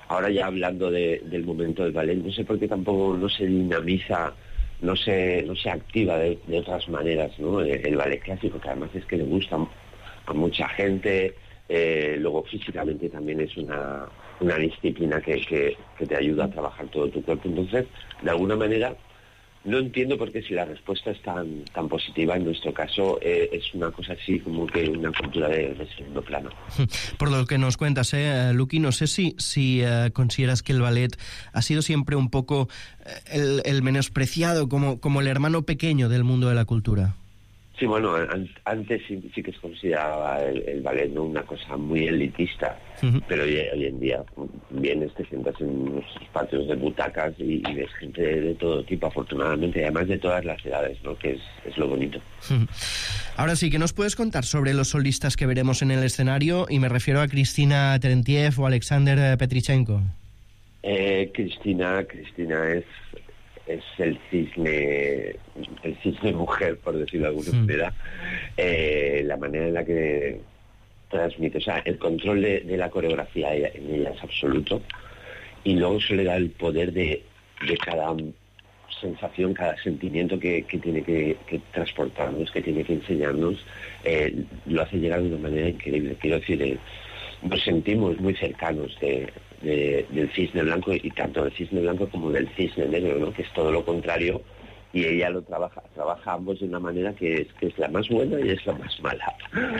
Ahora ya hablando del momento del ballet, no sé por qué tampoco no se dinamiza, no se activa de otras maneras, ¿no? El ballet clásico, que además es que le gusta a mucha gente, luego físicamente también es una disciplina que te ayuda a trabajar todo tu cuerpo. Entonces, de alguna manera, no entiendo por qué si la respuesta es tan positiva, en nuestro caso es una cosa así como que una cultura de segundo plano. Por lo que nos cuentas, Luqui, no sé si consideras que el ballet ha sido siempre un poco el menospreciado como el hermano pequeño del mundo de la cultura. Sí, bueno, antes sí que se consideraba el ballet, ¿no?, una cosa muy elitista, pero hoy en día vienes, te sientas en los patios de butacas y ves gente de todo tipo, afortunadamente, y además de todas las edades, ¿no?, que es lo bonito. Ahora sí, ¿qué nos puedes contar sobre los solistas que veremos en el escenario? Y me refiero a Cristina Terentiev o Alexander Petrichenko. Cristina es el cisne mujer, por decirlo de alguna manera. La manera en la que transmite, o sea, el control de la coreografía en ella es absoluto, y luego eso le da el poder de cada sensación, cada sentimiento que tiene que transportarnos, que tiene que enseñarnos, lo hace llegar de una manera increíble. Quiero decir, nos sentimos muy cercanos del cisne blanco, y tanto del cisne blanco como del cisne negro, ¿no?, que es todo lo contrario, y ella lo trabaja ambos de una manera que es la más buena y es la más mala.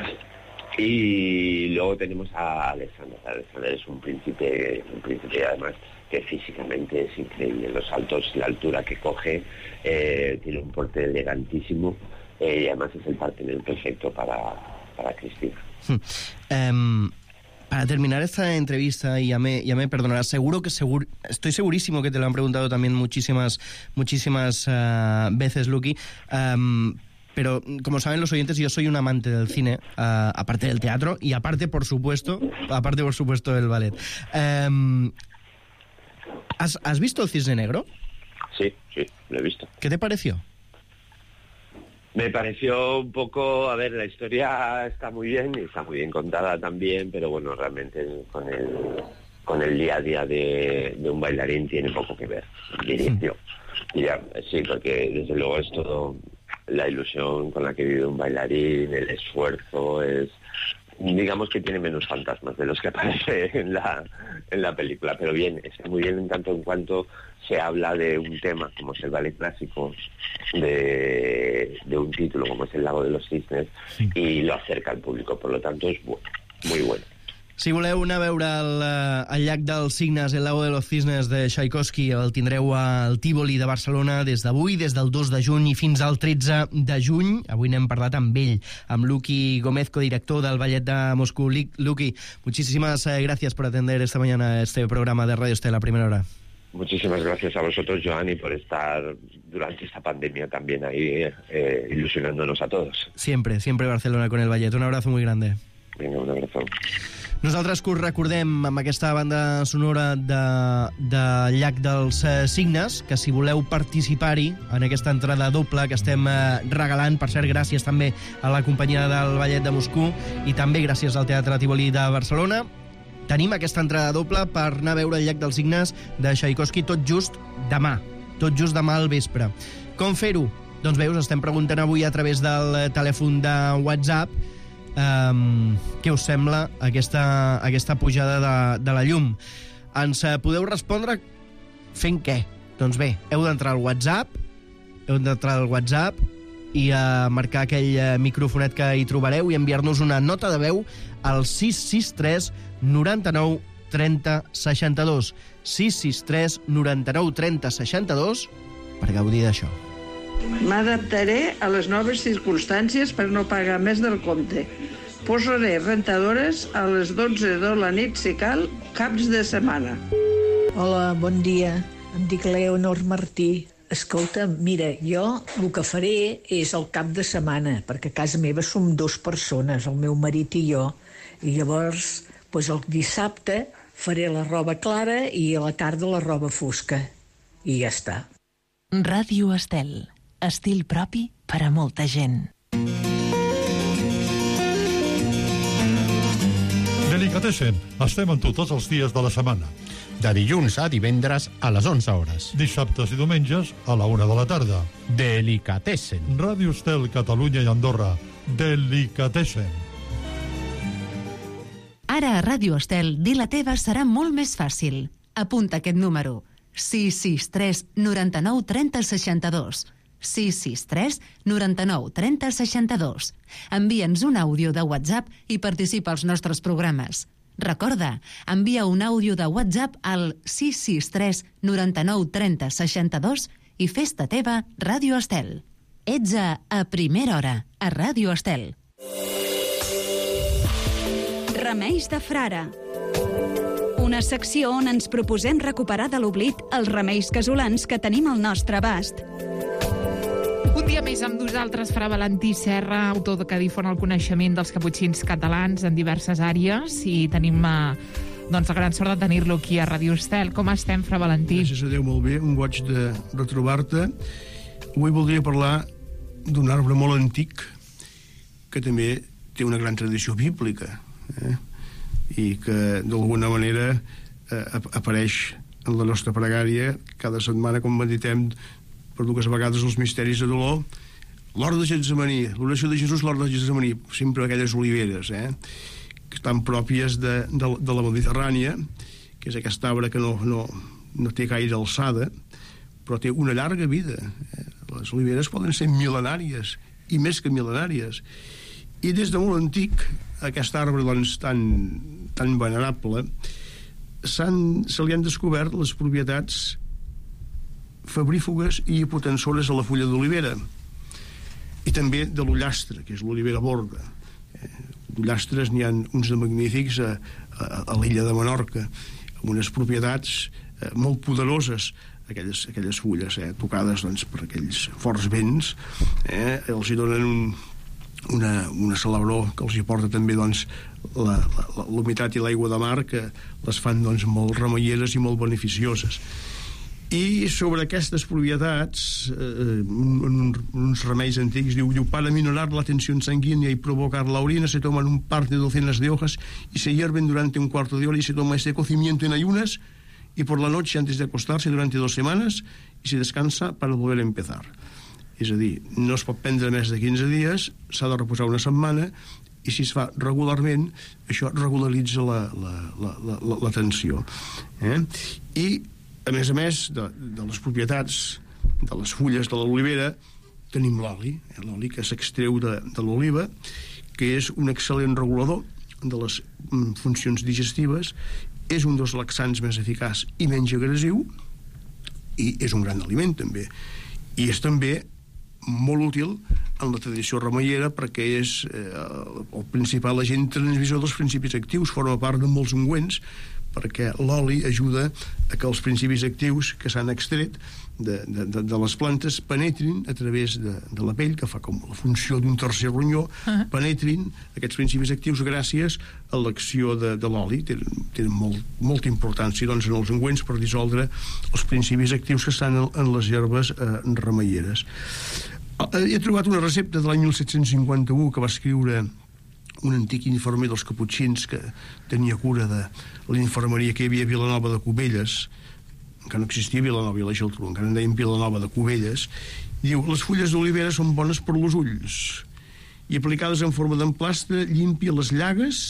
Y luego tenemos a Alexander. Alexander es un príncipe además que físicamente es increíble, los saltos, la altura que coge, tiene un porte elegantísimo, y además es el partner perfecto para Cristina. Para terminar esta entrevista, y ya me perdonarás, estoy segurísimo que te lo han preguntado también muchísimas veces, Luqui, pero como saben los oyentes, yo soy un amante del cine, aparte del teatro y aparte por supuesto del ballet. ¿Has visto El Cisne Negro? Sí, lo he visto. ¿Qué te pareció? Me pareció un poco, a ver, la historia está muy bien y está muy bien contada también, pero bueno, realmente con el día a día de un bailarín tiene poco que ver, diría yo. Sí, porque desde luego es todo la ilusión con la que vive un bailarín, el esfuerzo, digamos que tiene menos fantasmas de los que aparece en la película, pero bien, está muy bien en tanto en cuanto se habla de un tema como es el ballet clásico, de un título como es El Lago de los Cisnes, y lo acerca al público, por lo tanto es bueno, muy bueno. Si voleu anar a veure el Llac dels Cignes, El Lago de los Cisnes de Tchaikovsky, el tindreu al Tívoli de Barcelona des d'avui, des del 2 de juny i fins al 13 de juny. Avui n'hem parlat amb ell, amb Luqui Gómez, codirector del Ballet de Moscú. Luqui, muchísimas gracias por atender esta mañana este programa de Radio Estel a primera hora. Muchísimas gracias a vosotros, Joan, y por estar durante esta pandemia también ahí ilusionándonos a todos. Siempre Barcelona con el ballet. Un abrazo muy grande. Venga, un abrazo. Nosaltres que us recordem amb aquesta banda sonora de Llac dels Cignes, que si voleu participar-hi en aquesta entrada doble que estem regalant, per cert, gràcies també a la companyia del Ballet de Moscú i també gràcies al Teatre Tívoli de Barcelona, tenim aquesta entrada doble per anar a veure el Llac dels Cignes de Tchaikovsky tot just demà al vespre. Com fer-ho? Doncs veus, estem preguntant avui a través del telèfon de WhatsApp què us sembla aquesta pujada de la llum. Ens podeu respondre fent què? Doncs bé, heu d'entrar al WhatsApp i marcar aquell microfonet que hi trobareu i enviar-nos una nota de veu al 663 99 30 62 663 99 30 62 per gaudir d'això. M'adaptaré a les noves circumstàncies per no pagar més del compte. Posaré rentadores a les 12 de la nit, si cal, caps de setmana. Hola, bon dia. Em dic Leonor Martí. Escolta, mira, jo el que faré és el cap de setmana, perquè a casa meva som 2 persones, el meu marit i jo. I llavors, el dissabte faré la roba clara i a la tarda la roba fosca. I ja està. Ràdio Estel. Estil propi per a molta gent. Delicatessen. Estem amb tu tots els dies de la setmana. De dilluns a divendres a les 11 hores. Dissabtes i diumenges a la 1 de la tarda. Delicatessen. Ràdio Estel, Catalunya i Andorra. Delicatessen. Ara a Ràdio Estel, dir la teva serà molt més fàcil. Apunta aquest número. 663 99 30 62. 663 99 30 62. Envia'ns un àudio de WhatsApp i participa als nostres programes. Recorda, envia un àudio de WhatsApp al 663 99 30 62 i fes-te teva Ràdio Estel. Ets a primera hora, a Ràdio Estel. Remeis de frare. Una secció on ens proposem recuperar de l'oblit els remeis casolans que tenim al nostre abast. Un dia més amb nosaltres, Fra Valentí Serra, autor que difon el coneixement dels caputxins catalans en diverses àrees, i tenim la gran sort de tenir-lo aquí a Ràdio Estel. Com estem, Fra Valentí? Gràcies a Déu, molt bé. Un goig de retrobar-te. Avui voldria parlar d'un arbre molt antic que també té una gran tradició bíblica, i que d'alguna manera apareix en la nostra pregària cada setmana quan meditem per 2 vegades els misteris de dolor. L'hort de Getsemaní, l'oració de Jesús, l'hort de Getsemaní, sempre aquelles oliveres que estan pròpies de la Mediterrània, que és aquest arbre que no té gaire alçada, però té una llarga vida. Les oliveres poden ser mil·lenàries, i més que mil·lenàries. I des de molt antic, aquest arbre tan venerable, se li han descobert les propietats febrífugues i hipotensores a la fulla d'olivera, i també de l'ullastre, que és l'olivera borda. D'ullastres n'hi ha uns de magnífics a l'illa de Menorca, amb unes propietats molt poderoses, aquelles fulles, tocades per aquells forts vents, els hi donen una celebró que els hi porta també l'humitat i l'aigua de mar, que les fan molt remeieres i molt beneficioses. I sobre aquestes propietats, uns remeis antics, diu, para minorar la tensión sanguínea y provocar la orina se toman un par de docenas de hojas y se hierven durante un cuarto de hora y se toma este cocimiento en ayunas y por la noche antes de acostarse durante 2 semanas y se descansa para volver a empezar. És a dir, no es pot prendre més de 15 dies, s'ha de reposar 1 setmana, i si es fa regularment, això regularitza la tensió. I a més de les propietats de les fulles de l'olivera, tenim l'oli que s'extreu de l'oliva, que és un excel·lent regulador de les funcions digestives, és un dels laxants més eficaç i menys agressiu, i és un gran aliment també, i és també molt útil en la tradició remeiera perquè és el principal agent transmissor dels principis actius, forma part de molts ungüents, perquè l'oli ajuda a que els principis actius que s'han extret de les plantes penetrin a través de la pell, que fa com la funció d'un tercer ronyó, penetrin aquests principis actius gràcies a l'acció de l'oli. Tenen molta importància en els ungüents per dissoldre els principis actius que estan en les herbes remeieres. He trobat una recepta de l'any 1751 que va escriure un antic infermer dels caputxins que tenia cura de l'infermeria que hi havia a Vilanova de Cubelles, encara no existia Vilanova i la Geltrú, encara en deien Vilanova de Cubelles. Diu, les fulles d'olivera són bones per als ulls i aplicades en forma d'emplastre llimpia les llagues,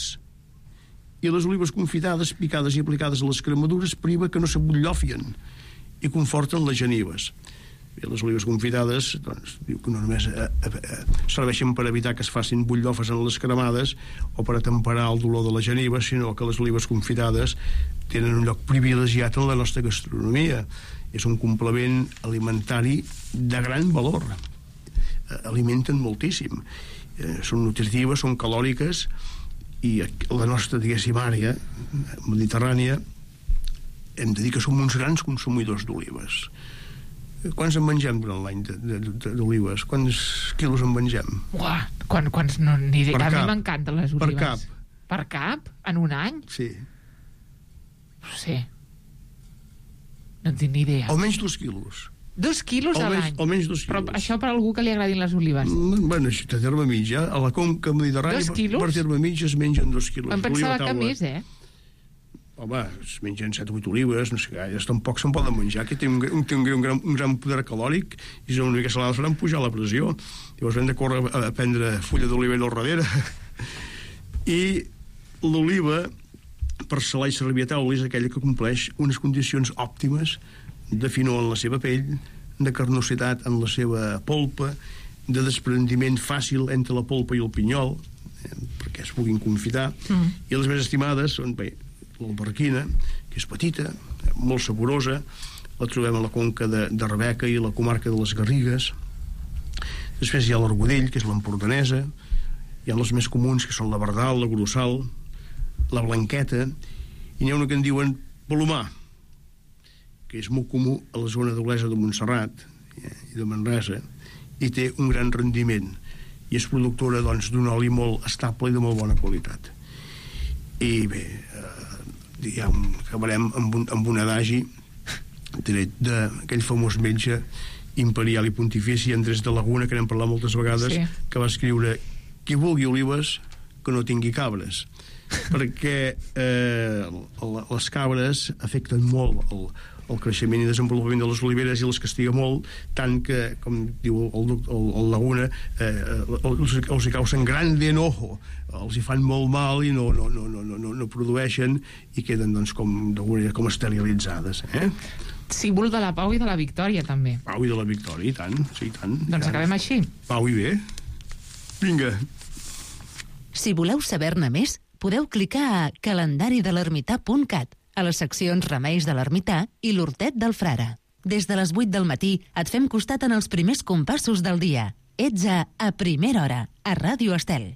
i les olives confitades, picades i aplicades a les cremadures priva que no s'abutllofien i conforten les genives. Les olives confitades, diu que no només serveixen per evitar que es facin butllofes en les cremades o per atemperar el dolor de la geniva, sinó que les olives confitades tenen un lloc privilegiat en la nostra gastronomia. És un complement alimentari de gran valor. Alimenten moltíssim. Són nutritives, són calòriques, i la nostra, diguéssim, àrea mediterrània hem de dir que som uns grans consumidors d'olives. Quants en mengem durant l'any d'olives? Quants quilos en mengem? Uah, quants no, ni idea. A mi m'encanten les olives. Per cap. Per cap? En un any? Sí. No sé. No en tinc ni idea. Almenys 2 quilos. 2 quilos a l'any. Almenys 2 quilos. Però això per algú que li agradin les olives. Bueno, això té terme mig, a la conca mediterrània, 2 quilos? per terme mig es mengen 2 quilos. Em pensava que més, Home, es mengen 7 o 8 olives, no sé gaire, tampoc se'n poden menjar, que té un gran poder calòric, i si una mica salada faran pujar la pressió. Llavors hem de córrer a prendre fulla d'oliva al darrere. I l'oliva, per salar i servir a taula, és aquella que compleix unes condicions òptimes de finor en la seva pell, de carnositat en la seva polpa, de desprendiment fàcil entre la polpa i el pinyol, perquè es puguin confitar, i les més estimades són, bé, l'alberquina, que és petita, molt saborosa, la trobem a la conca de Rebeca i a la comarca de les Garrigues. Després hi ha l'argudell, que és l'empordanesa, hi ha les més comuns, que són la verdal, la grossal, la blanqueta, i n'hi ha una que en diuen palomar, que és molt comú a la zona d'Olesa de Montserrat i de Manresa, i té un gran rendiment, i és productora doncs, d'un oli molt estable i de molt bona qualitat. I bé, acabarem amb un adagi tret d'aquell famós metge imperial i pontifici Andrés de Laguna, que n'hem parlat moltes vegades, que va escriure: qui vulgui olives, que no tingui cabres, perquè les cabres afecten molt el creixement i desenvolupament de les oliveres i les castiga molt, tant que, com diu el Laguna, els hi causen gran enojo, els hi fan molt mal i no produeixen i queden doncs, com esterilitzades. Símbol de la pau i de la victòria, també. Pau i de la victòria, i tant, sí, i tant. Doncs acabem així. Pau i bé. Vinga. Si voleu saber-ne més, podeu clicar a calendaridelermità.cat, a les seccions Remeis de l'Ermità i l'Hortet del Frare. Des de les 8 del matí et fem costat en els primers compassos del dia. Ets a primera hora, a Ràdio Estel.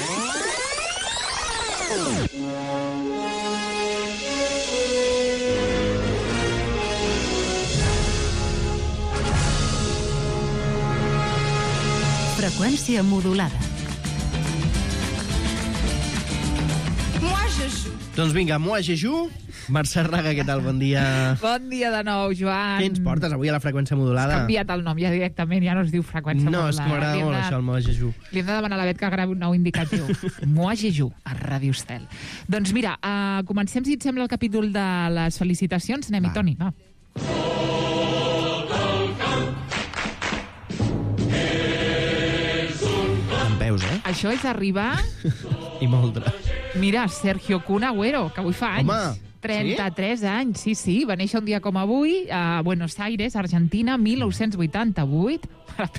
Freqüència modulada. Doncs vinga, moi Jejú. Mercè Raga, què tal? Bon dia. Bon dia de nou, Joan. Què ens portes avui a la freqüència modulada? Has canviat el nom ja directament, ja no es diu freqüència modulada. No, és que m'agrada molt això, el moi Jejú. Li hem de demanar a la Bet que gravi un nou indicatiu. Moi Jejú, a Ràdio Estel. Doncs mira, comencem, si et sembla, el capítol de les felicitacions. Anem-hi, Toni, va. Em veus, Això és arribar... I moldre. Mira, Sergio Kun Agüero, que avui fa anys. Home, 33 anys, sí. Va néixer un dia com avui a Buenos Aires, Argentina, 1988.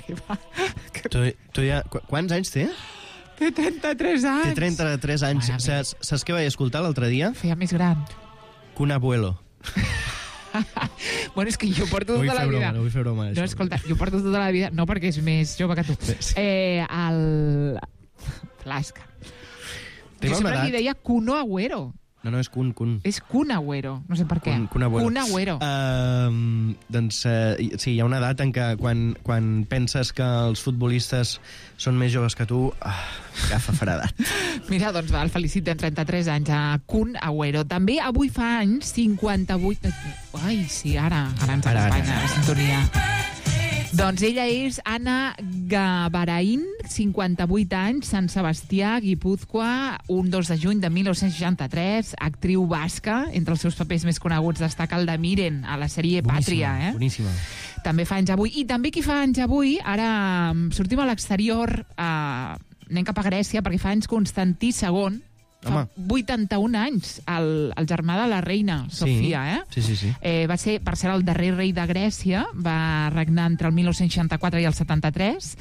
Tu ja... Quants anys té? Té 33 anys. Té 33 anys. Saps què vaig escoltar l'altre dia? Feia més gran. Kun Abuelo. Bueno, és que jo porto tota la vida... No vull fer broma, No, escolta, jo porto tota la vida... No, perquè és més jove que tu. El... Flasca. Jo sempre li deia Kuno Agüero. No, és Kun. És Kun Agüero, no sé per què. Kun Agüero. Kun Agüero. Doncs sí, hi ha una edat en què quan penses que els futbolistes són més joves que tu, agafa feredat. Mira, doncs el felicitem, 33 anys a Kun Agüero. També avui fa anys 58... Ai, sí, ara ens acompanya la sintonia. Doncs ella és Ana Gavarain, 58 anys, Sant Sebastià, Guipúzcoa, un 2 de juny de 1963, actriu basca. Entre els seus papers més coneguts destaca el de Miren, a la sèrie Pàtria. Boníssima. També fa anys avui. I també qui fa anys avui, ara sortim a l'exterior, anem cap a Grècia, perquè fa anys Constantí II, fa 81 anys, el germà de la reina, Sofia, Sí. Va ser, per ser el darrer rei de Grècia, va regnar entre el 1964 i el 73,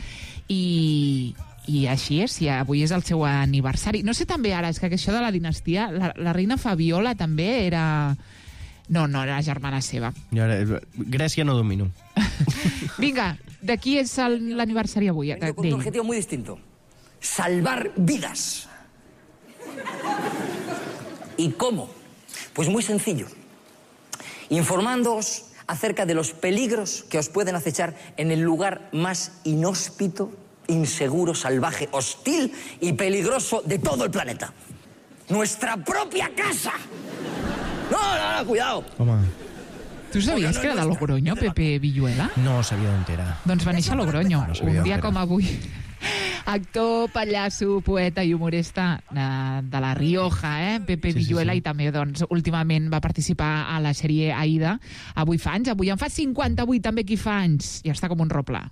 i així és, i avui és el seu aniversari. No sé també ara, és que això de la dinastia, la reina Fabiola també era... No, era germana seva. Grècia no domino. Vinga, de qui és l'aniversari avui? Con un objetivo muy distinto. Salvar vidas. ¿Y cómo? Pues muy sencillo. Informándoos acerca de los peligros que os pueden acechar en el lugar más inhóspito, inseguro, salvaje, hostil y peligroso de todo el planeta. ¡Nuestra propia casa! No, cuidado. Tu sabies que era de Logroño, Pepe Villuela? No sabia on era. Doncs va néixer a Logroño, un dia com avui. Actor, pallasso, poeta i humorista de La Rioja, Pepe Villuela, i també, doncs, últimament va participar a la sèrie Aida. Avui fa anys, avui en fa 58, també qui fa anys, i està com un rople.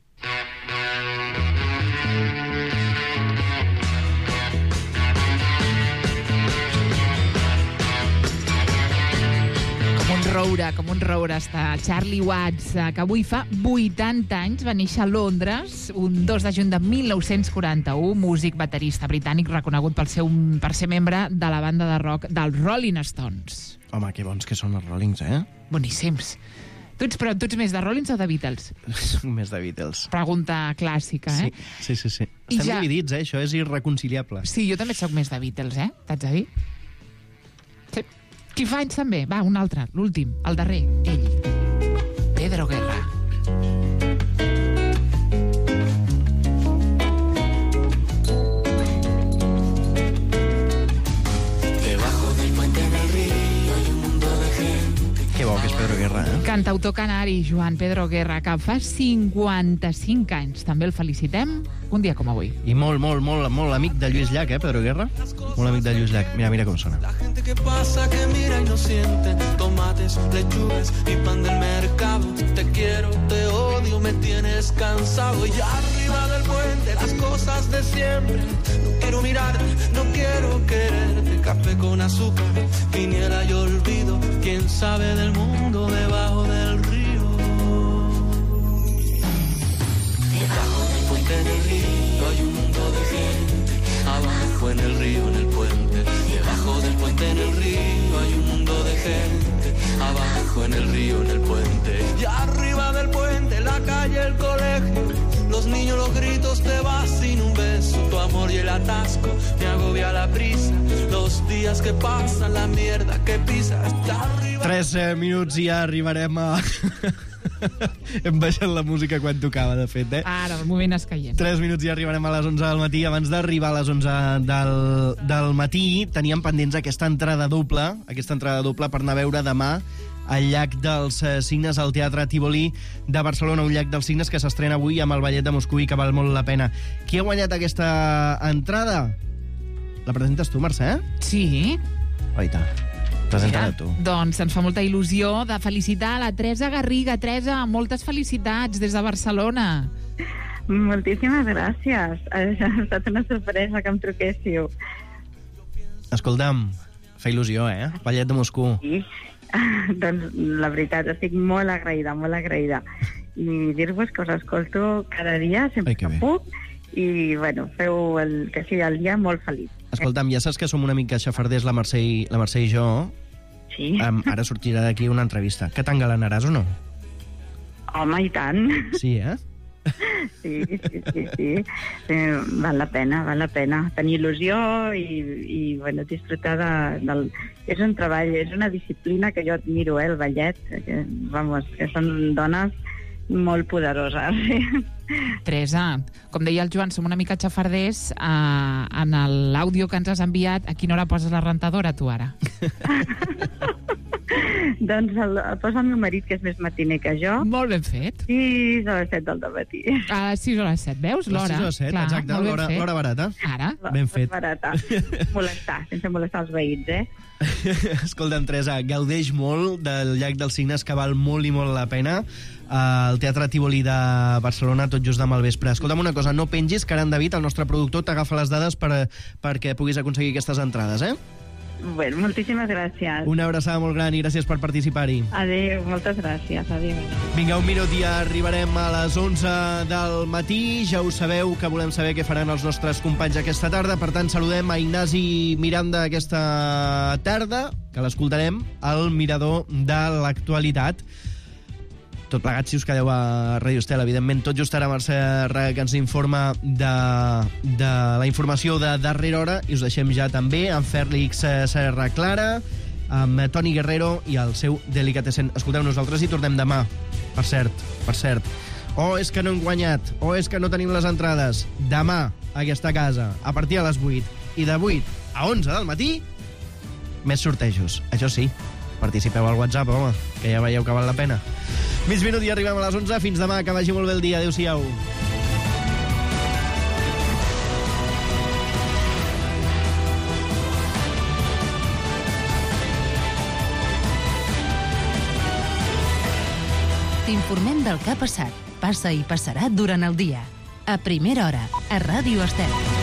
Com un roure està Charlie Watts, que avui fa 80 anys, va néixer a Londres, un 2 de juny de 1941, músic, baterista britànic reconegut per ser membre de la banda de rock dels Rolling Stones. Home, que bons que són els Rollings, Boníssims. Tu ets més de Rollins o de Beatles? Més de Beatles. Pregunta clàssica, Sí. Estem dividits, això és irreconciliable. Sí, jo també sóc més de Beatles, t'haig de dir. Sí. Qui fa anys també? Va, un altre, l'últim, el darrer, ell. Pedro Guerra. Que bo que és Pedro Guerra, Cantautor canari, Joan Pedro Guerra, que fa 55 anys. També el felicitem un dia com avui. I molt amic de Lluís Llach, Pedro Guerra? Molt amic de Lluís Llach. Mira com sona. La gente que pasa, que mira y no siente. Tomates, lechugas y pan del mercado. Te quiero, te odio, me tienes cansado. Y arriba del puente, las cosas de siempre. No quiero mirarte, no quiero quererte. Café con azúcar, quiniela y olvido. Quién sabe del mundo debajo del río. Debajo del puente del río hay un mundo de gente. Abajo en el río, en el puente. Debajo del puente en el río hay un mundo de gente. Abajo en el río, en el puente. Y arriba del puente, la calle, el colegio. Los niños, los gritos, te vas sin un beso. Tu amor y el atasco me agobia la prisa. Los días que pasan, la mierda que pisas. 3 minuts i ja arribarem a... Hem baixat la música quan tocava, de fet, Ara, el moment és caient. 3 minuts i arribarem a les 11 del matí. Abans d'arribar a les 11 del matí, teníem pendents aquesta entrada doble per anar a veure demà el Llac dels Cignes al Teatre Tívoli de Barcelona, un Llac dels Cignes que s'estrena avui amb el ballet de Moscou i que val molt la pena. Qui ha guanyat aquesta entrada? La presentes tu, Mercè? Sí. Oita, presenta-la tu. Doncs ens fa molta il·lusió de felicitar la Teresa Garriga. Teresa, moltes felicitats des de Barcelona. Moltíssimes gràcies. Ha estat una sorpresa que em truquéssiu. Escolta'm, fa il·lusió, Ballet de Moscou. Sí. Doncs la veritat, estic molt agraïda. I dir-vos que us escolto cada dia, sempre que puc, i, bueno, feu que sigui el dia molt feliç. Escolta'm, ja saps que som una mica xafarders, la Mercè i jo. Sí. Ara sortirà d'aquí una entrevista. Que t'engalanaràs o no? Home, i tant. Sí, Sí. Val la pena. Tenir il·lusió i bueno, disfrutar del... És un treball, és una disciplina que jo admiro, el ballet, que són dones molt poderoses. Teresa, com deia el Joan, som una mica xafarders. En l'àudio que ens has enviat, a quina hora poses la rentadora, tu, ara? Doncs el posa el meu marit, que és més matiner que jo. Molt ben fet. 6 a les 7 del dematí. A les 6 o a les 7, veus? L'hora. 6 o les 7, clar, exacte, l'hora barata. Ara. Ben fet. Barata. Sense molestar els veïns, Escolta'm, Teresa, gaudeix molt del Llac dels Cignes, que val molt i molt la pena. Al Teatre Tívoli de Barcelona, tot just demà al vespre. Escolta'm una cosa, no pengis, que ara en David, el nostre productor, t'agafa les dades perquè puguis aconseguir aquestes entrades, Bueno, moltíssimes gràcies. Una abraçada molt gran i gràcies per participar-hi. Adéu, moltes gràcies. Adéu. Vinga, un minut i arribarem a les 11 del matí. Ja ho sabeu, que volem saber què faran els nostres companys aquesta tarda. Per tant, saludem a Ignasi Miranda aquesta tarda, que l'escoltarem al Mirador de l'Actualitat. Tot plegat, si us quedeu a Ràdio Estel, evidentment. Tot just ara Mercè Raga, que ens informa de la informació de darrera hora, i us deixem ja també amb Fèlix Serra Clara, amb Toni Guerrero i el seu Delicatessen. Escolteu, nosaltres hi tornem demà. Per cert. És que no hem guanyat, és que no tenim les entrades. Demà, a aquesta casa, a partir de les 8. I de 8 a 11 del matí, més sortejos. Això sí, participeu al WhatsApp, home, que ja veieu que val la pena. Mig minut i arribem a les 11. Fins demà, que vagi molt bé el dia. Adéu-siau. T'informem del que ha passat, passa i passarà durant el dia. A primera hora, a Ràdio Estel.